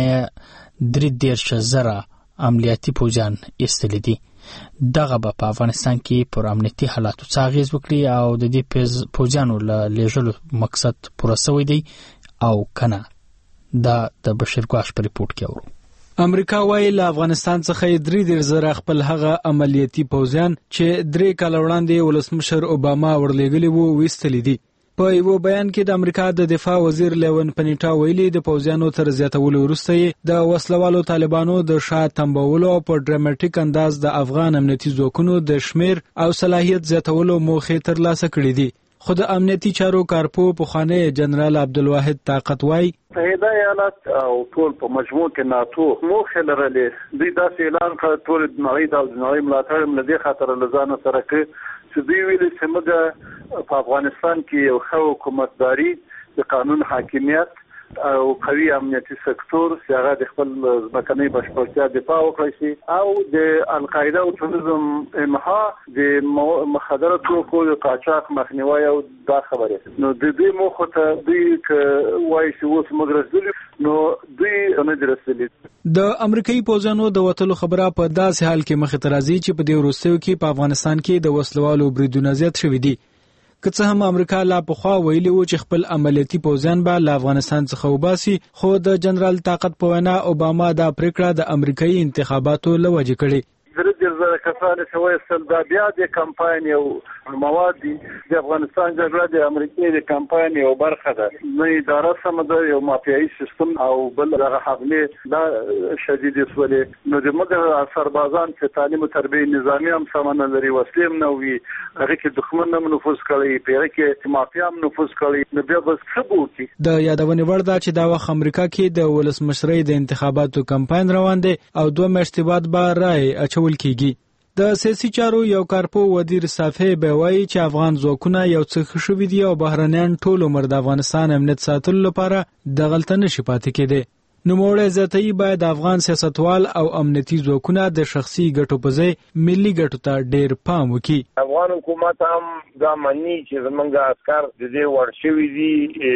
درې دېرش زره عملیاتي پوځیان ایستلي دي. دغه به په افغانستان کې پر امنیتي حالاتو څه اغېز وکړي او د دې پوځیانو له لېږلو مقصد پوره سوی دی او که نه. دا د بشیر ګواش په ریپورټ کې اورو. امریکا وايي له افغانستان څخه درې دېرش زره خپل هغه عملیاتي پوځیان چې درې کاله وړاندې ولسمشر اوباما ورلېږلي وو ویستلي دي. په یو بیان کې د امریکا د دفاع وزیر لیون پنیټا ویلي د پوځیانو تر زیاتولو وروسته د وسلوالو طالبانو د شا تنبولو په ډراماټیک انداز د افغان امنیتي ځواکونو د شمیر او صلاحیت زیاتولو موخې ترلاسه کړې دي. خو د امنیتي چارو کارپو پخوانی جنرال عبدالواحد طاقت وایي متحده ایالات او ټول په مجموع کې ناتو موخې لرلې. دوی داسې اعلان کړ ټول نړۍ د نړۍ ملاتړ ملدي خاطر لزانه سره کې چې دوی ویلي چې موږ په افغانستان کې یو ښه حکومتداري، د قانون حاکمیت او قوي امنیتي سکتور چې هغه د خپل ځمکنۍ بشپړتیا دفاع وکړي شي او د القاعده او تروریزم امها د مخدره توکو د قاچاق مخنیوي او دا خبره نو د دې موخه ته دوی وایي چې اوس موږ رسېدلي نو دوی نه درسلي. د امریکایي پوځیانو د وتلو خبره په داسې حال کې مخې ته راځي چې په دې وروستیو کې په افغانستان کې د وسلوالو بریدونه زیات شوي دي. که څه هم امریکا لا پخوا ویلي و چې خپل عملیاتي پوځیان به له افغانستان څخه وباسي، خو د جنرال طاقت په وینا اوباما دا پریکړه د امریکایي انتخاباتو له وجې کړې. درې دېرش زره کسان چې وایستل دا بیا د کمپاین یو مواد دي. د افغانستان جګړه د امریکای د کمپاین یو برخه ده. نه اداره سم ده، یو مافیایي سیستم او بل هغه حمله دا شدید سولې نو د موږ سربازان چې تعلیم او تربیه نظامی هم سامان لري، وسلې هم نه وي، هغه کې دښمن هم نفوذ کوي، پیره کې مافیا هم نفوذ کوي، نو بیا بس څه بوتي. د یادونې وړ ده چې دا وخت امریکا کې د ولسمشرۍ د انتخاباتو کمپاین روان دی او دوه میاشتې بعد به رای اچول کیږي. د سیاسي چارو یو کارپو ودیر صافی به وایي چې افغان ځواکونه یو څه ښه شوي دي او بهرنیان ټول عمر د افغانستان امنیت ساتلو لپاره دغلته نشي پاتې کېدی. نوموړی زیاتوي باید افغان سیاستوال او امنیتي ځواکونه د شخصي ګټو په ځای ملي ګټو ته ډېر پام وکړي. افغان حکومت هم دا مني چې زمونږ عسکر د دې وړ شوي دي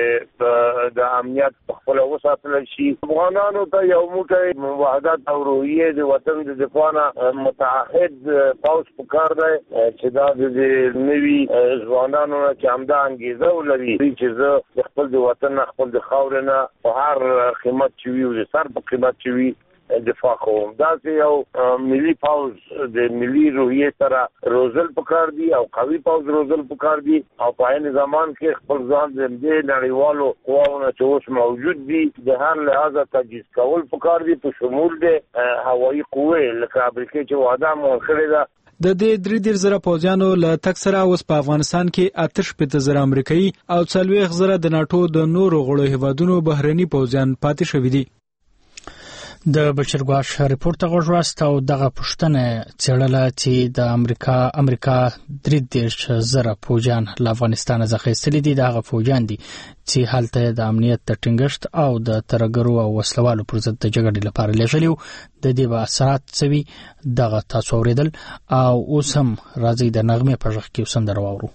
چې د امنیت خپله وساتلی شي. افغانانو ته یو موټی وحدت او روحیې د وطن د دفاع نه متعهد پوځ پکار دی چې دا د نوي ځوانانو نه چې همدا انګېزه ولري چې زه د خپل د وطن نه خپل د خاورې نه په هر قیمت چې وي او د سر په قیمت چې وي دفاع کوم. دا چې یو ملي پوز د ملي روحیه سره روزل پکار دي او قوي پوز روزل پکار دي او په عین زمان کې خپل ځان د دې نړیوالو قواونو چې اوس موجود دي د هر لحاظه تجهیز کول پکار دي په شمول د هوایي قوې لکه امریکا چې وعده مو کړې ده. د دې درې دېرش زره پوځیانو له تک سره اوس په افغانستان کې اته شپېته زره امریکایي او څلوېښت زره د ناټو د نورو غړو هیوادونو بهرني پوځیان پاتې شوي دي. د بشرګواش ریپورت غوښوست او دغه پښتنه څېړله چې د امریکا امریکا درې دېرش زره پوځیان له افغانستان څخه ایستلي دي. دغه پوځیان دي چې هلته د امنیت د ټینګښت او د ترهګرو او وسلوالو پر ضد د جګړې لپاره لېږلي وو. د دې به اثرات څه وي دغه تاسو اورېدل او اوس هم راځئ د نغمې په غږ کې یو سندره واورو.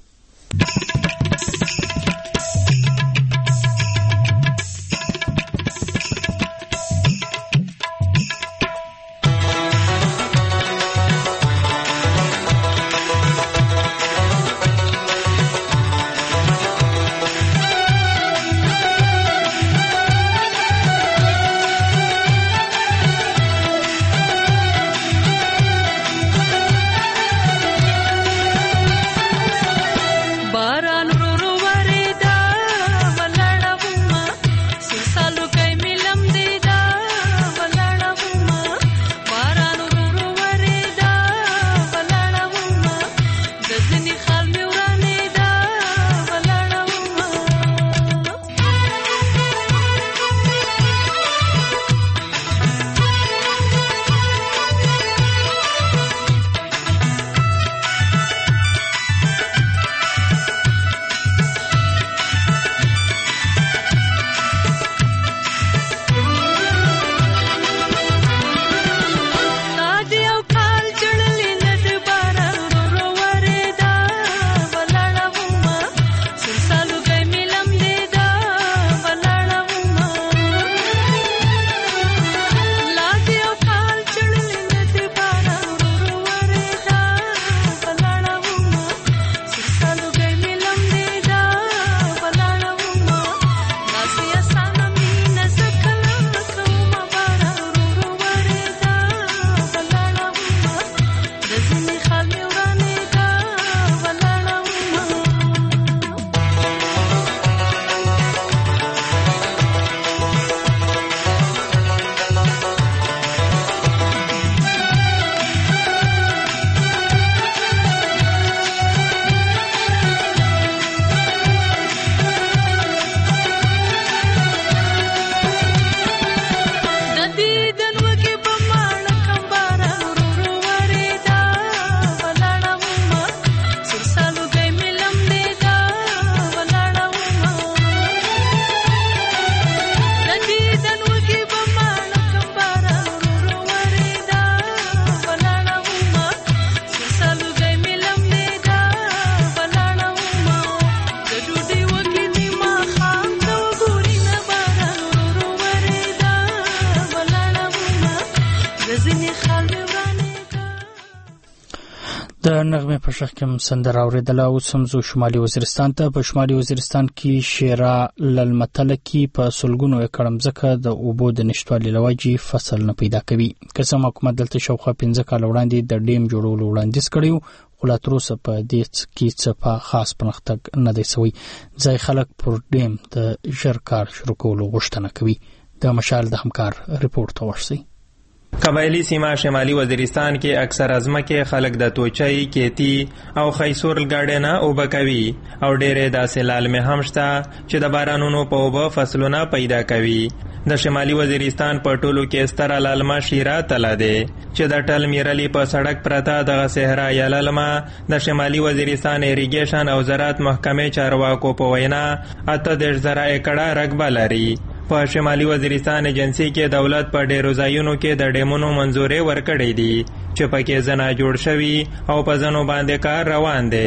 د نغمه په شخ کې سندره اوریدل او سمزو شمالي وزیرستان ته. په شمالي وزیرستان کې شیرا للمتلکی په سلګونو ایکړ مځکه د اوبو د نشټوالي لوجې فصل نه پیدا کوي. قسم حکومت دلته شاوخوا پنځه کال وړاندې د ډیم جوړولو وړاندیز کړیو خو لا تر اوسه په دې کې څه په خاص پرمختګ نه دی سوی. ځای خلک پر ډیم د ژر کار شروع کولو غوښتنه کوي. د مشال د همکار ریپورت ورسي. قبایلی سیمه شمالي وزیرستان کې اکثر ازمکه خلک د توچای کېتی او خیسورل ګاډینا او بکوي او ډېرې داسې لالمه هم شته چې د بارانونو په اوبه فصلونه پیدا کوي. د شمالي وزیرستان په ټولو کې ستره لالمه شیرا تله ده چې د ټل میرلی په سړک پرته د صحرا یا لالمه د شمالي وزیرستان ایریګیشن او زراعت محکمې چارواکو په وینا اته د زرا ایکړه رقبه لري. په شمالي وزیرستان ایجنسی کې دولت په ډیرو ځایونو کې د ډیمونو منځورې ورکړې دي چې پکې ځنه جوړ شوي او په ځنو باندې کار روان دی.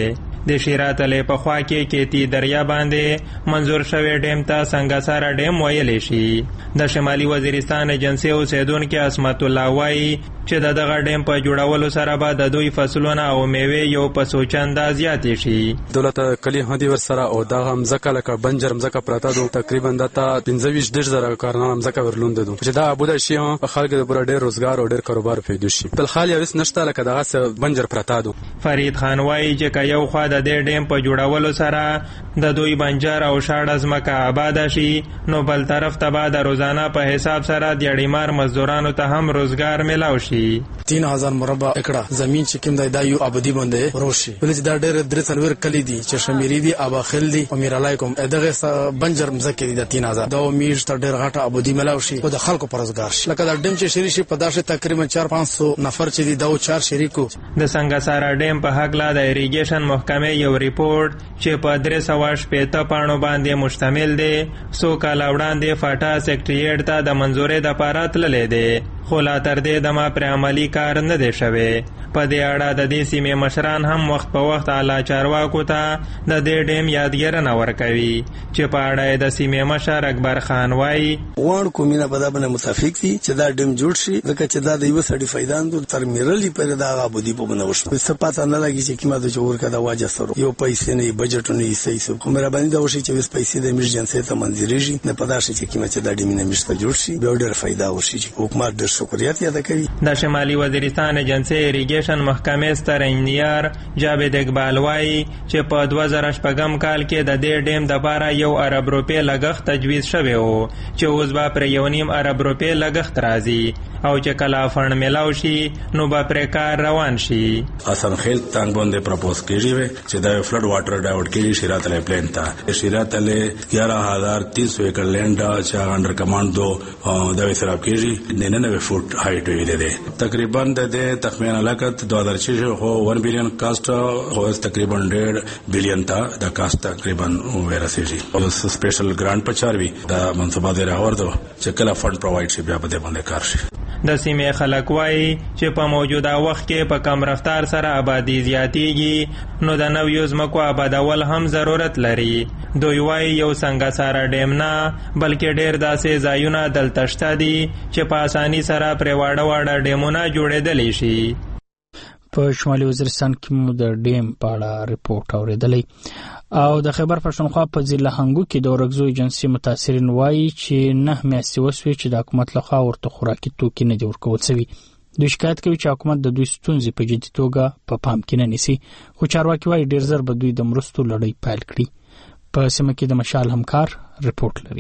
د شیراتلې په خوا کې کیتی دریا باندې منظور شوی ډیم ته سنگسارا ډیم ویلی شي. د شمالي وزیرستان ایجنسی اوسیدونکي عصمت الله وایي چې د دغه ډیم په جوړولو سره به د دوی فصلونه او میوې یو په څو چنده زیاتې شي. دولت کلی هدي ورسره او دغه مځکه لکه بنجر مځکه پراته ده، تقریبا دته پنځه ویشت دېرش زره کارونه مځکه ورلونده ده چې دا ابوده شي په خلکو د پوره ډېر روزګار او ډېر کاروبار پیدا شي. بل خال یې نشته لکه دغه بنجر پراته ده. فرید خان وایي چې که یو خوا د دې ډیم په جوړولو سره د دوی بنجر او شاړه ځمکه آباده شي، نو بل طرف ته به د روزانه په حساب سره د اړیمار مزدورانو ته هم روزګار میلاو شي. تین هزار مربع ایکڑا زمین چې کوم دی دا یو آبادی باندې روشي، ولې دا ډېر درې څلور کلی دي چې شمیري دي، اباخیل دي، امیر علیکم دغه بنجر مځکه دي د تین هزار دا میش ته ډېر غټه آبادی ملاو شي او د خلکو پر روزګار شي. لکه دا ډیم چې شری شي په داسې تقریبا چار پنځه سو نفر چې دي دا چار شریکو. د سنگسارا ډیم په هکله د اریګیشن محکمې یو ریپورت چې په درې سوه شپېته پاڼو باندې مشتمل دی څو کاله وړاندې فاټا سیکریټریټ ته د منظورۍ دپاره تللی دی، خو لا تر دې دمه پرې عملي کار نه دی شوی. په دې اړه د دې سیمې مشران هم وخت په وخت اعلی چارواکو ته د دې ډیم یادګیرنه ورکوي چې په اړه یې د سیمې مشر اکبر خان وایي غواړو قومونه په دا باندې متفق دي چې دا ډیم جوړ شي، ځکه چې دا د یوه سړي فایدان دو تر میرلي پرې دا آبادي په باندې وشو. څه پاته نه لګي چې کومه د جوړ کده واجه سره یو پیسې نه بجټ نه یې صحیح خو مهرباني دا وشي چې وس پیسې د ایمرجنسي ته منځريږي نه پدا شي چې کومه چې دا ډیم نه مشته جوړ شي به ډېر فایده وشي چې حکومت ډېر شکریات یاد کوي. د شمالي وزیرستان ایجنسی اریګیشن محکمې ستر انجنیر جاوید اقبال وایي چې په دوه زره شپږم کال کې د دې ډیم دپاره یو ارب روپۍ لګښت تجویز شوی و چې اوس به پرې یو نیم ارب روپۍ لګښت راځي او چې کله فنډ میلاو شي نو به پرې کار روان شي. حسن خیل تانګ باندې پروپوز کیږي چې دا فلډ واټر ډایورټ کیږي شیراتلې پلان ته. شیراتلې گیارہ ہزار تین سو ایکڑ لینڈ چې انډر کمانډ دو دا وسراب کیږي ننانوے فوټ هایټ ویلې ده. تقریبا د دې تخمینه لاګت دو هزار چھ هو ون بلین کاست هو تقریبا ډېر بلین تا د کاست تقریبا ورسېږي او سپیشل ګرانټ پچاروي دا منصوبه دی راوړدو چې کله فنډ پرووایډ شي بیا به باندې کار شي. د سیمې خلک وایي چې په موجوده وخت کې په کم رفتار سره آبادی زیاتیږي نو د نویو ځمکو آبادول هم ضرورت لري. دوی وایي یو سنگسارا ډیم نه بلکې ډېر داسې ځایونه دلته شته دي چې په اساني سره پرې واړه واړه ډیمونه جوړېدلی شي. په شمالي وزیرستان کې مو د ډیم په اړه ریپورت اورېدلی او د خیبر پښتونخوا په ضلع هنګو کې د اورګزو ایجنسي متاثرین وایي چې نه میاشتې وسوې چې د حکومت لخوا ورته خوراکي توکي نه دي ورکول شوي. دوی شکایت کوي چې حکومت د دوی ستونزې په جدي توګه په پام کې نه نیسي، خو چارواکي وایي ډېر ژر به دوی د مرستو لړۍ پیل کړي. په سیمه کې د مشال همکار ریپورت لري.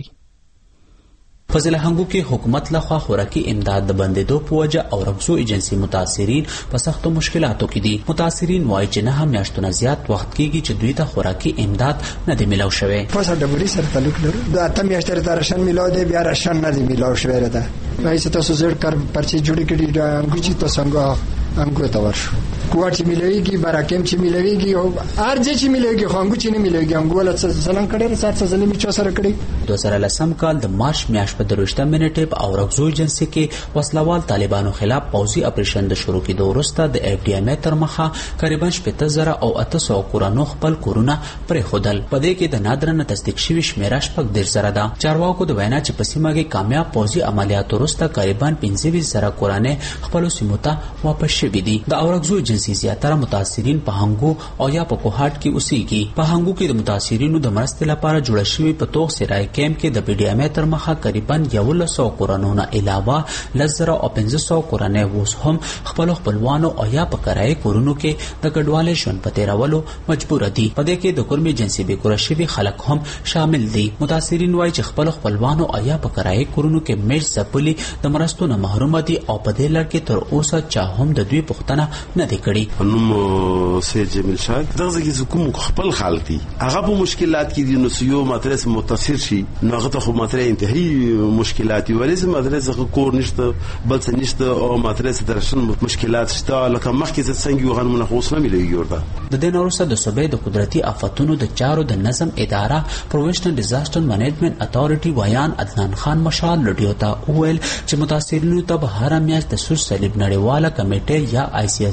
په ضلع هنګو کې حکومت لخوا خوراکي امداد د بندېدو په وجه اورګزو ایجنسي متاثرین په سختو مشکلاتو کې دي. متاثرین وایي چې نه میاشتو نه زیات وخت کېږي چې دوی ته خوراکي امداد نه دی میلاو شوی. پس ډبري سره تعلق لري د اته میاشتې ته راشن میلاو دی، بیا راشن نه دی میلاو شوی راته. وایي چې تاسو زړه کار پرچې جوړې کړې د هنګو چې تاسو څنګه هنګو ته ورشو کوټ چې میلويږي براکم چې میلويږي او ارځ چې میلويږي هنګو چې نه میلويږي هنګو ولا څه څنګه کړي سات څه ځلې میچو سره کړي. دوه زره لسم کال د مارچ میاشت په دروشته منټه په اورګزو ایجنسي کې وسلوال طالبانو خلاف پوځي اپریشن د شروع کېدو وروسته د اف ډي ام تر مخه تقریبا شپږ زره او اته سوه کورانو خپل کورونه پرې خودل. په دې کې د نادرنه تصدیق شوی شمیره شپږ دېرش زره ده. چارواکو د وینا چې په سیمه کې کامیاب پوځي عملیاتو وروسته تقریبا پنځه ویشت زره کورانه خپل سیمو ته واپس شوي دي. د اورګزو ایجنسي زیاتره متاثرین په هنګو او یا په کوهاټ کې اوسېږي. په هنګو کې د متاثرینو د مرستې لپاره جوړ شوی په توغ سرای کیمپ کې د بي ډي ام تر مخه تقریبا یولس سوه کورانونه علاوه لس زره او پنځه سوه کورانه اوس هم خپل خپلوانو او یا په کرایه کورونو کې د ګډوالۍ ژوند په تیرولو مجبور دي. په دې کې د کورمي ایجنسي به کور شوی خلک هم شامل دي. متاثرین وایي چې خپل خپلوانو او یا په کرایه کورونو کې میش زپلي د مرستو نه محروم دي او په دې لړ کې تر اوسه چا هم د دوی پوښتنه نه دی کړې. نوم سید جمیل شاه دغه کې کوم خپل خلک دي هغه په مشکلات کې دي نو یو مدرسې متاثر شي نو هغه ته خو مدرسې انتهایی مشکلات وي ولې مدرسې کور نشته بل څه نشته او مدرسې درشن مشکلات شته لکه مخکې څنګه غنمونه خو اوس نه ملي ورته. د دې وروسته د صوبې د قدرتي آفتونو د چارو د نظم اداره پروفیشنل ډیزاستر منیجمنت اتھارټي ویان عدنان خان مشال لډیو ته وویل چې متاثرینو ته به هر میاشت د سور صلیب نړیواله کمیټه یا آی سی اس سی له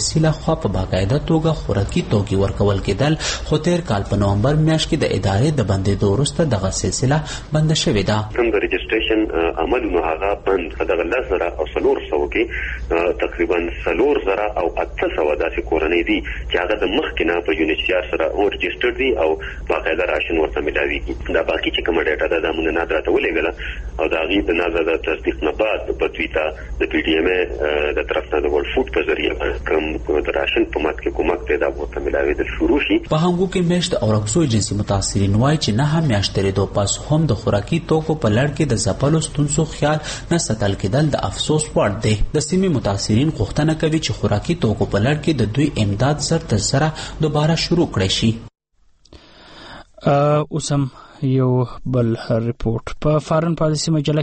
لخوا په باقاعده توګه خوراکي توکي ورکول کېدل، خو تیر کال په نومبر میاشت کې د ادارې د بندېدو وروسته دغه سلسله بنده شوې ده. کوم د رجسټریشن عملونه هغه بند دغه لس زره او څلور سوه کې تقریبا څلور زره او اته سوه داسې کورنۍ دي چې هغه د مخکې نه په یونیسیار سره رجسټرډ دي او باقاعده راشن ورته ملاویږي. دا باقي چې کومه ډیټا ده دا موږ نه راته ولېږله او د هغې د نازه د تصدیق نه بعد په دوی ته د پی ډي ایم ای د طرف نه د ورلډ فوډ په ذریعه کوم د راشن په مات کې کومک دی دا ورته ملاوېدل شروع شي. په هنګو کې میاشت او رکسو ایجنسي متاثرین وایي چې نه هم میاشت تېرېدو پس هم د خوراکي توکو په لړ کې د ځپلو ستونزو خیال نه ساتل کېدل د افسوس وړ دی. د سیمې متاثرین غوښتنه کوي چې خوراکي توکو په لړ کې د دوی امداد زر تر زره دوباره شروع کړی شي. اوس هم یو بل ریپورت په فارن پالیسي مجله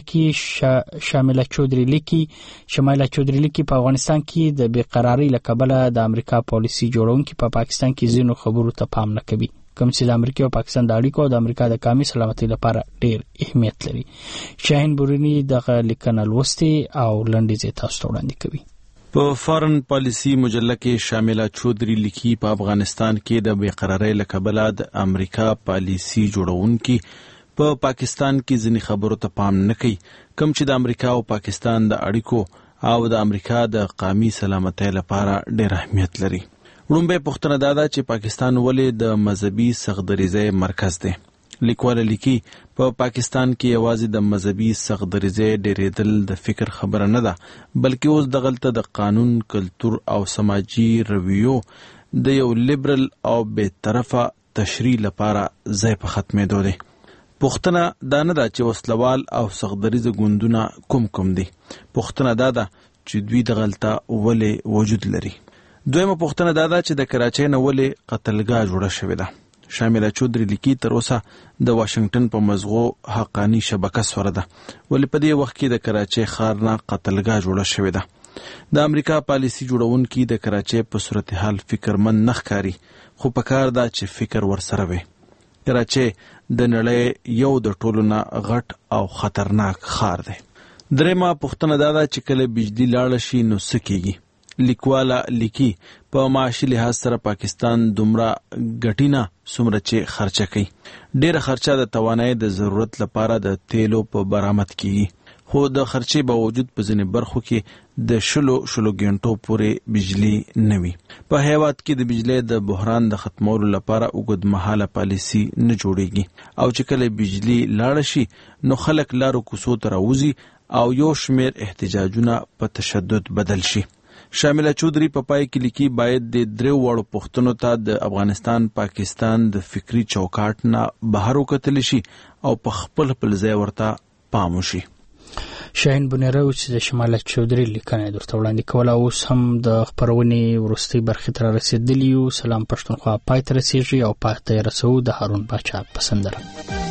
کې شامله چودري لیکي شمایله چودري لیکي په افغانستان کې د بیقراری له کبله د امریکا پالیسي جوړونکي په پاکستان کې ځینو خبرو ته پام نه کوي، کوم چې د امریکا او پاکستان د اړیکو او د امریکا د قومي سلامتۍ لپاره ډېر اهمیت لري. شاهین بورینی دغه لیکنه لوستي او لنډیز تاسو ته وړاندې کوي. په فارن پالیسي مجله کې شامله چودري لیکي په افغانستان کې د بیقراری له کبله د امریکا پالیسي جوړونکي په پاکستان کې ځینې خبرو ته پام نه کوي، کوم چې د امریکا او پاکستان د اړیکو او د امریکا د قومي سلامتۍ لپاره ډېر اهمیت لري. وړومبی پوښتنه دا ده چې پاکستان ولې د مذهبي سختدریځۍ مرکز دی. لیکوال لیکي په پاکستان کې یوازې د مذهبي سختدریځۍ ډېرېدل د فکر خبره نه ده، بلکې اوس دغلته د قانون، کلتور او سماجي رویو د یو لیبرل او بې طرفه تشریح لپاره ځای په ختمېدو دی. پوښتنه دا نه ده چې وسلوال او سختدریځه ګوندونه کوم کوم دي، پوښتنه دا ده چې دوی دغلته ولې وجود لري. دویمه پوښتنه دا ده چې د کراچۍ نه ولې قتلګاه جوړه شوې ده. شامله چودري لیکي تر اوسه د واشنگټن په مزغو حقانی شبکه سوره ده، ولې په دې وخت کې د کراچۍ ښار نه قتلګاه جوړه شوې ده. د امریکا پالیسي جوړونکي د کراچۍ په صورتحال فکرمند نه ښکاري، خو په کار ده چې فکر ورسره وي. کراچۍ د نړۍ یو د ټولو نه غټ او خطرناک ښار دی. درېیمه پوښتنه دا ده چې کله بجلی لاړه شي نو څه کیږي. لیکواله لیکي په معاشي لحاظ سره پاکستان دومره ګټي نه څومره چې خرچه کوي. ډېره خرچه د توانایي د ضرورت لپاره د تیلو په برآمد کیږي، خو د خرچې باوجود په ځینې برخو کې د شلو شلو ګنټو پورې بجلی نه وي. په هیواد کې د بجلی د بحران د ختمولو لپاره اوږدمهاله پالیسي نه جوړیږي، او چې کله بجلی لاړه شي نو خلک لارو کوڅو ته راوځي او یو شمېر احتجاجونه په تشدد بدل شي. شامله چودري په پای کې لیکي باید د دریو وړو پوښتنو ته د افغانستان پاکستان د فکری چوکاټ نه بهر وکتل شي او په خپل خپل ځای ورته پام وشي. شاهین بونیرو چې د شماله چودري لیکنه درته وړاندې کوله، اوس هم د خپرونې وروستۍ برخې ته رسېدلي یو. سلام پښتونخوا پای ته رسېږي او پای ته یې رسوو د هارون باچا په سندره.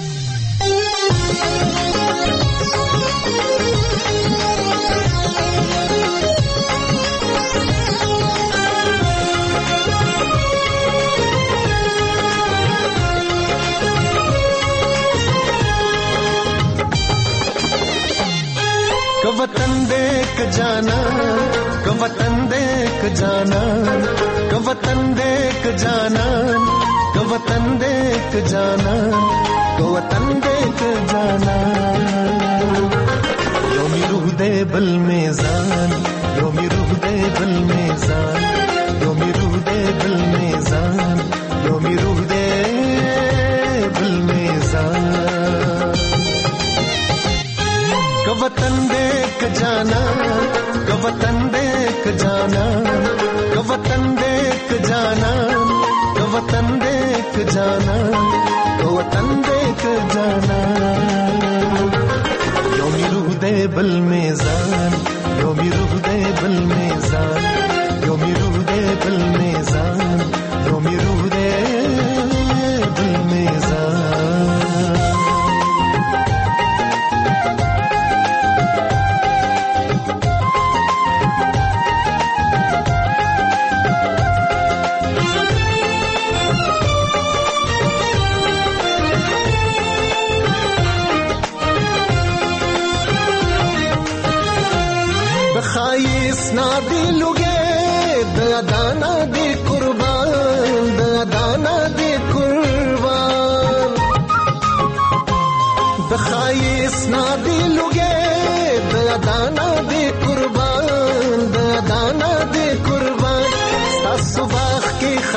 वतन देख जाना, क वतन देख जाना, क वतन देख जाना, क वतन देख जाना, क वतन देख जाना. योमी रूह दे बल मेज़ान, योमी रूह दे बल मेज़ान, योमी रूह दे बल मेज़ान, योमी रूह दे बल मेज़ान. क वतन देख जाना, क वतन देख जाना, क वतन देख जाना, क वतन देख जाना, क वतन देख जाना. योमी रूह दे बल मेज़ान, योमी रूह दे बल मेज़ान, योमी रूह दे बल मेज़ान,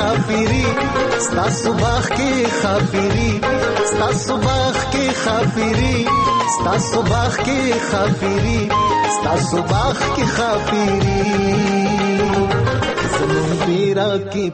خافری ستا صبح کې خافری ستا صبح کې خافری ستا صبح کې خافری ستا صبح کې خافری زمون پیرا کې